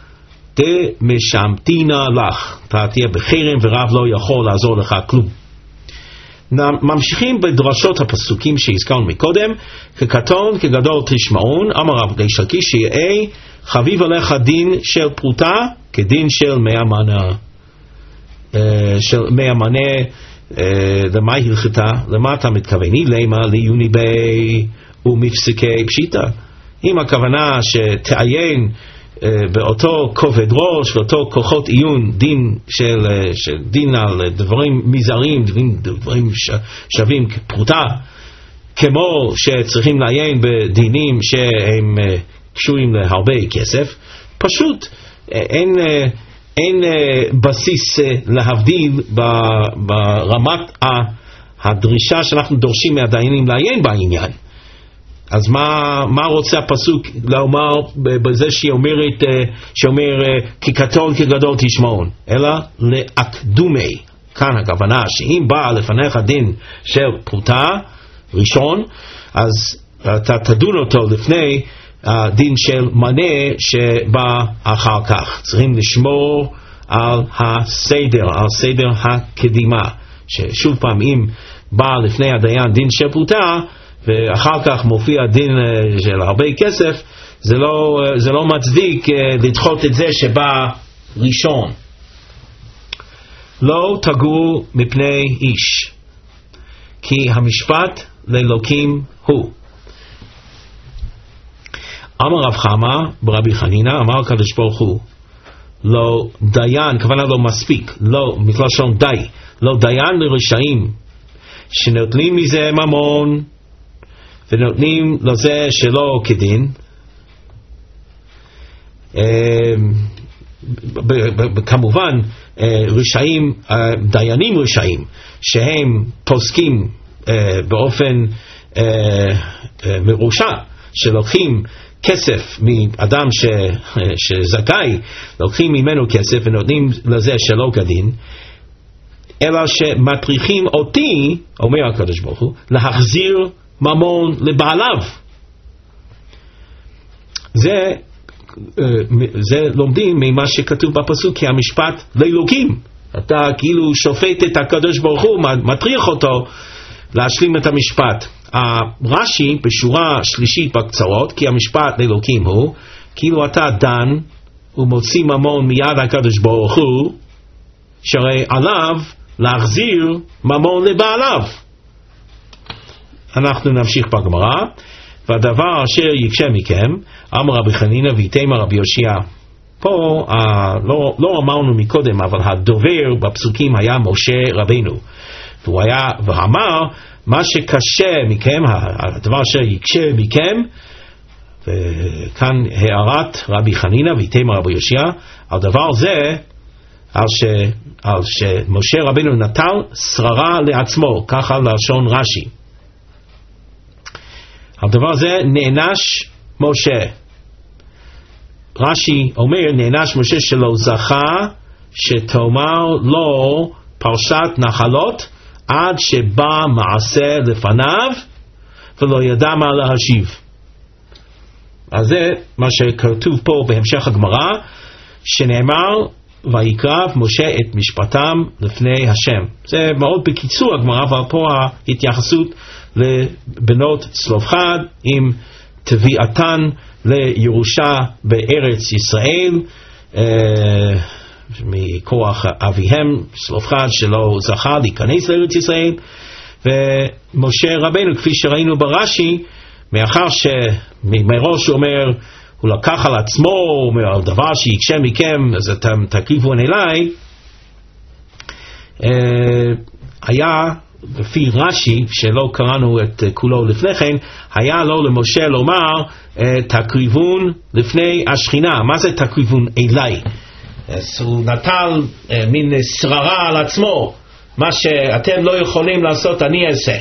דמשמתינה לך. אתה תהיה בחרם ורב לא יכול לעזור לך כלום. ממשיכים בדרשות הפסוקים שהזכרנו מקודם, כקטון כגדול תשמעון, אמר רב ריש לקיש, שיהיה חביב עליך דין של פרוטה כדין של מאה מנה. של מאה מנה, למה הלכתה? למה אתה מתכווני? למה ליוני בי ומפסקי פשיטה? אם הכוונה שתעיין uh, באותו כובד ראש ואותו כוחות עיון דין של, uh, של דין על דברים מזערים, דברים, דברים ש, שווים כפרוטה, כמו שצריכים לעיין בדינים שהם uh, קשורים להרבה כסף, פשוט uh, אין, uh, אין uh, בסיס uh, להבדיל ב, ברמת uh, הדרישה שאנחנו דורשים מהדיינים לעיין בעניין. אז מה, מה רוצה הפסוק לומר בזה שהיא אומרת, שאומר כי קטון כגדול תשמעון? אלא לאקדומי. כאן הכוונה שאם בא לפניך דין של פרוטה ראשון, אז אתה תדון אותו לפני הדין של מנה שבא אחר כך. צריכים לשמור על הסדר, על סדר הקדימה. ששוב פעם, אם בא לפני הדיין דין של פרוטה, ואחר כך מופיע דין של הרבה כסף, זה לא, זה לא מצדיק לדחות את זה שבא ראשון. לא תגור מפני איש, כי המשפט לאלוקים הוא. אמר רב חמא ברבי חנינא, אמר קדוש ברוך הוא, לא דיין, כוונה לא מספיק, לא מלשון די, לא דיין לרשעים שנוטלים מזה ממון, ונותנים לזה שלא כדין, כמובן רשעים, דיינים רשעים שהם פוסקים באופן מרושע, שלוקחים כסף מאדם ש, שזכאי, לוקחים ממנו כסף ונותנים לזה שלא כדין, אלא שמטריחים אותי, אומר הקדוש ברוך הוא, להחזיר ממון לבעליו. זה, זה לומדים ממה שכתוב בפסוק, כי המשפט לאלוקים. אתה כאילו שופט את הקדוש ברוך הוא, מטריח אותו להשלים את המשפט. הרש"י בשורה שלישית בקצרות, כי המשפט לאלוקים הוא, כאילו אתה דן ומוציא ממון מיד הקדוש ברוך הוא, שהרי עליו להחזיר ממון לבעליו. אנחנו נמשיך בגמרא. והדבר אשר יקשה מכם, אמר רבי חנינא ויתמר רבי יושיע. פה אה, לא, לא אמרנו מקודם, אבל הדובר בפסוקים היה משה רבינו, והוא היה ואמר מה שקשה מכם, הדבר אשר יקשה מכם. וכאן הערת רבי חנינא ויתמר רבי יושיע על דבר זה, על, ש, על שמשה רבינו נטל שררה לעצמו, ככה לשון רש"י. הדבר הזה נענש משה. רש"י אומר נענש משה שלא זכה שתאמר לו פרשת נחלות עד שבא מעשה לפניו ולא ידע מה להשיב. אז זה מה שכתוב פה בהמשך הגמרא, שנאמר ויקרב משה את משפטם לפני השם. זה מאוד בקיצור הגמרא, אבל פה ההתייחסות לבנות צלופחד עם תביעתן לירושה בארץ ישראל אה, מכוח אביהם צלופחד שלא זכה להיכנס לארץ ישראל. ומשה רבינו, כפי שראינו ברש"י, מאחר שמראש הוא אומר, הוא לקח על עצמו, הוא אומר, על דבר שיקשה מכם אז אתם תקריבון אליי, אה, היה לפי רש"י, שלא קראנו את כולו לפני כן, היה לו למשה לומר תקריבון לפני השכינה. מה זה תקריבון אליי? אז הוא נטל מין שררה על עצמו, מה שאתם לא יכולים לעשות אני אעשה.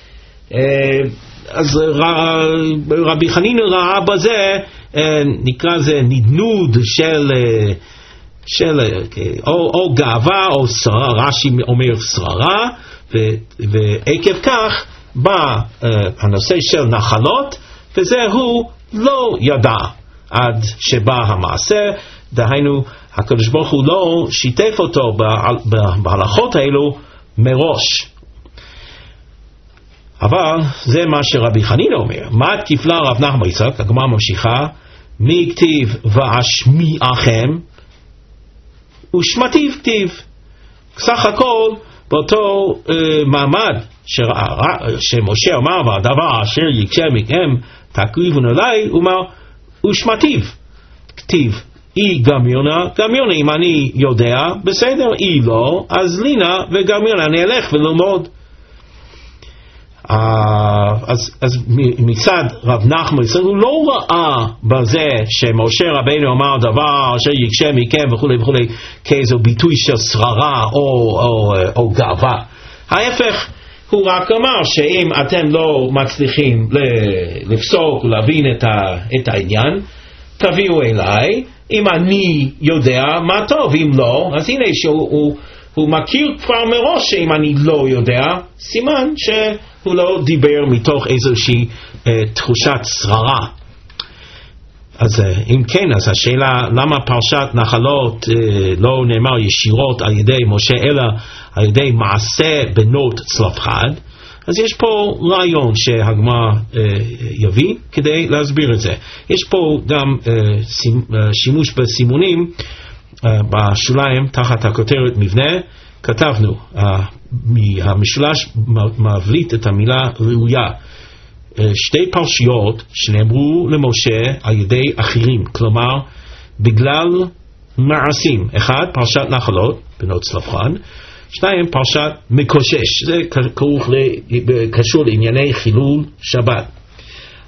אז רבי חנינא ראה בזה, נקרא זה נדנוד של של או, או גאווה או שררה, רש"י אומר שררה, ועקב כך בא uh, הנושא של נחלות, וזה הוא לא ידע עד שבא המעשה. דהיינו הקדוש ברוך הוא לא שיתף אותו בהלכות האלו מראש. אבל זה מה שרבי חנינא אומר. מה כפלה רב נחמן יצחק? הגמרא ממשיכה, מי כתיב ואשמיעכם ושמתיו כתיב. סך הכל באותו uh, מעמד שמשה אמר והדבר אשר יקשה מכם תקריבון אליי, הוא אמר ושמתיו כתיב. אי גמיונה, גמיונה אם אני יודע בסדר, אי לא אז לינה וגמיונה אני אלך וללמוד. Uh, אז, אז מצד רב נחמן הוא לא ראה בזה שמשה רבינו אמר דבר אשר יקשה מכם וכולי וכולי כאיזו ביטוי של שררה או, או, או גאווה. ההפך, הוא רק אמר שאם אתם לא מצליחים לפסוק ולהבין את, ה, את העניין, תביאו אליי, אם אני יודע מה טוב, אם לא אז הנה שהוא הוא, הוא מכיר כבר מראש שאם אני לא יודע, סימן שהוא לא דיבר מתוך איזושהי אה, תחושת שררה. אז אה, אם כן, אז השאלה למה פרשת נחלות אה, לא נאמר ישירות על ידי משה אלא על ידי מעשה בנות צלופחד, אז יש פה רעיון שהגמרא אה, יביא כדי להסביר את זה. יש פה גם אה, סימ, אה, שימוש בסימונים uh, בשוליים תחת הכותרת מבנה. כתבנו uh, מהמשולש מבליט את המילה ראויה, uh, שתי פרשיות שנאמרו למשה על ידי אחרים, כלומר בגלל מעשים. אחד פרשת נחלות בנות צלופחד, שתיים פרשת מקושש, זה כרוך קשור לענייני חילול שבת.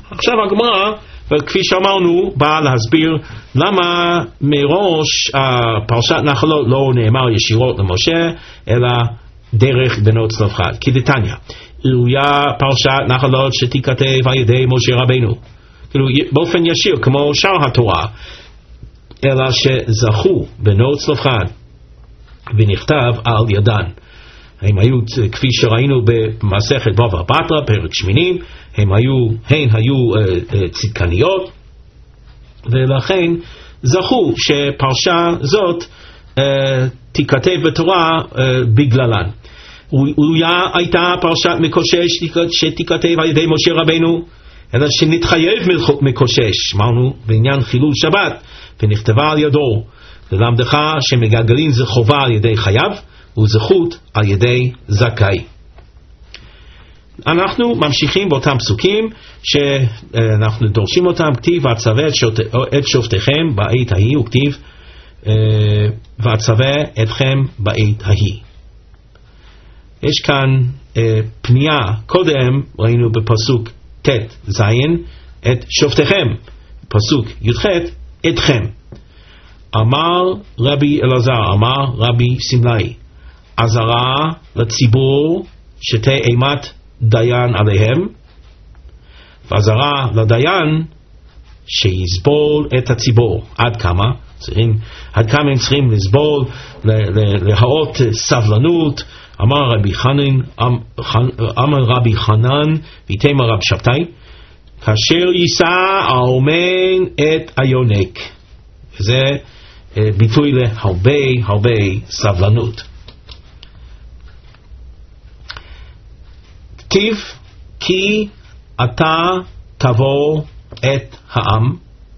עכשיו הגמרא, וכפי שאמרנו, באה להסביר למה מראש פרשת נחלות לא נאמר ישירות למשה, אלא דרך בנות צלופחד. כי דתניא, ראויה פרשת נחלות שתיכתב על ידי משה רבנו, כאילו באופן ישיר כמו שאר התורה, אלא שזכו בנות צלופחד ונכתב על ידן. הם היו, כפי שראינו במסכת בבא בתרא, פרק שמינים, הם היו, הן היו uh, uh, צדקניות, ולכן זכו שפרשה זאת uh, תיכתב בתורה uh, בגללן. ראויה הייתה פרשת מקושש שתיכתב על ידי משה רבנו, אלא שנתחייב מקושש, אמרנו בעניין חילול שבת, ונכתבה על ידו, ללמדך שמגלגלין זה חובה על ידי חייב, וזכות על ידי זכאי. אנחנו ממשיכים באותם פסוקים שאנחנו דורשים אותם, כתיב ואצווה את שופטיכם בעת ההיא, וכתיב ואצווה אתכם בעת ההיא. יש כאן פנייה, קודם ראינו בפסוק ת' זין את שופטיכם, פסוק י"ח אתכם. אמר רבי אלעזר, אמר רבי סמלאי, עזרה לציבור שתה אימת דיין עליהם, ועזרה לדיין שיסבול את הציבור. עד כמה? צריכים, עד כמה הם צריכים לסבול, להראות סבלנות. אמר רבי חנן, אמר רבי חנן, ויתמר רב שבתאי, כאשר יישא האומן את היונק. זה ביטוי להרבה הרבה סבלנות. כתיב כי אתה תבוא את העם,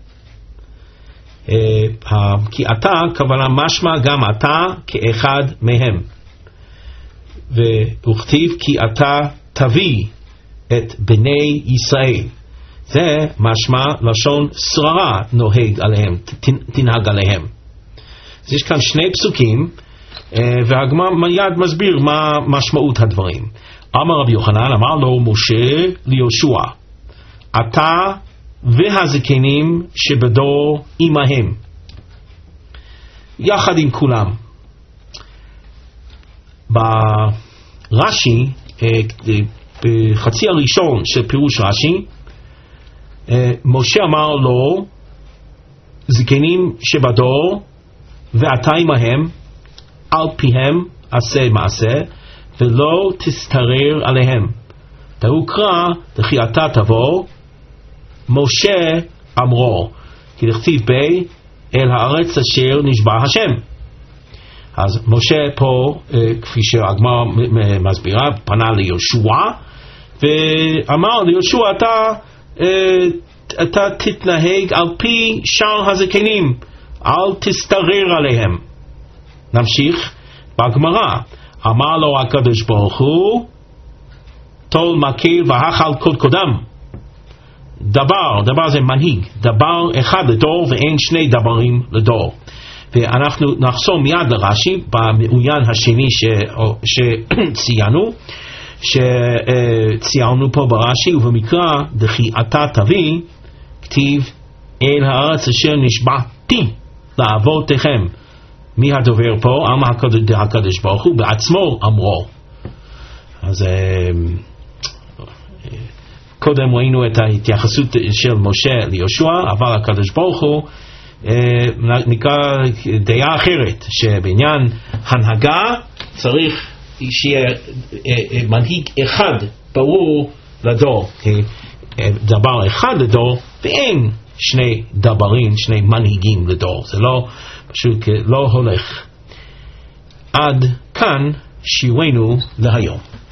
כי אתה כוונה משמע גם אתה כאחד מהם, וכתיב כי אתה תביא את בני ישראל, זה משמע לשון שררה נוהג עליהם, תנהג עליהם. אז יש כאן שני פסוקים, והגמרא מיד מסביר מה משמעות הדברים. אמר רבי יוחנן, אמר לו משה ליהושע, אתה והזקנים שבדור עמהם, יחד עם כולם. ברש"י, בחצי הראשון של פירוש רש"י, משה אמר לו זקנים שבדור ואתה עמהם, על פיהם עשה מעשה ולא תסתרר עליהם. תראו קרא, דכי אתה תבוא, משה אמרו, כי לכתיב בי, אל הארץ אשר נשבע השם. אז משה פה, כפי שהגמרא מסבירה, פנה ליהושע, ואמר ליהושע, אתה, אתה תתנהג על פי שאר הזקנים, אל תסתרר עליהם. נמשיך בגמרא. אמר לו הקדוש ברוך הוא, תול מקל והחל קודקודם. דבר, דבר זה מנהיג, דבר אחד לדור ואין שני דברים לדור. ואנחנו נחזור מיד לרש"י במעוין השני שציינו, שציינו פה ברש"י, ובמקרא דכי אתה תביא, כתיב אל הארץ אשר נשבעתי לאבותיכם. מי הדובר פה? אמר הקדוש ברוך הוא בעצמו אמרו. אז קודם ראינו את ההתייחסות של משה ליהושע, אבל הקדוש ברוך הוא נקרא דעה אחרת, שבעניין הנהגה צריך שיהיה מנהיג אחד ברור לדור, דבר אחד לדור ואין שני דברים, שני מנהיגים לדור. זה לא פשוט לא הולך. עד כאן שיעורנו להיום.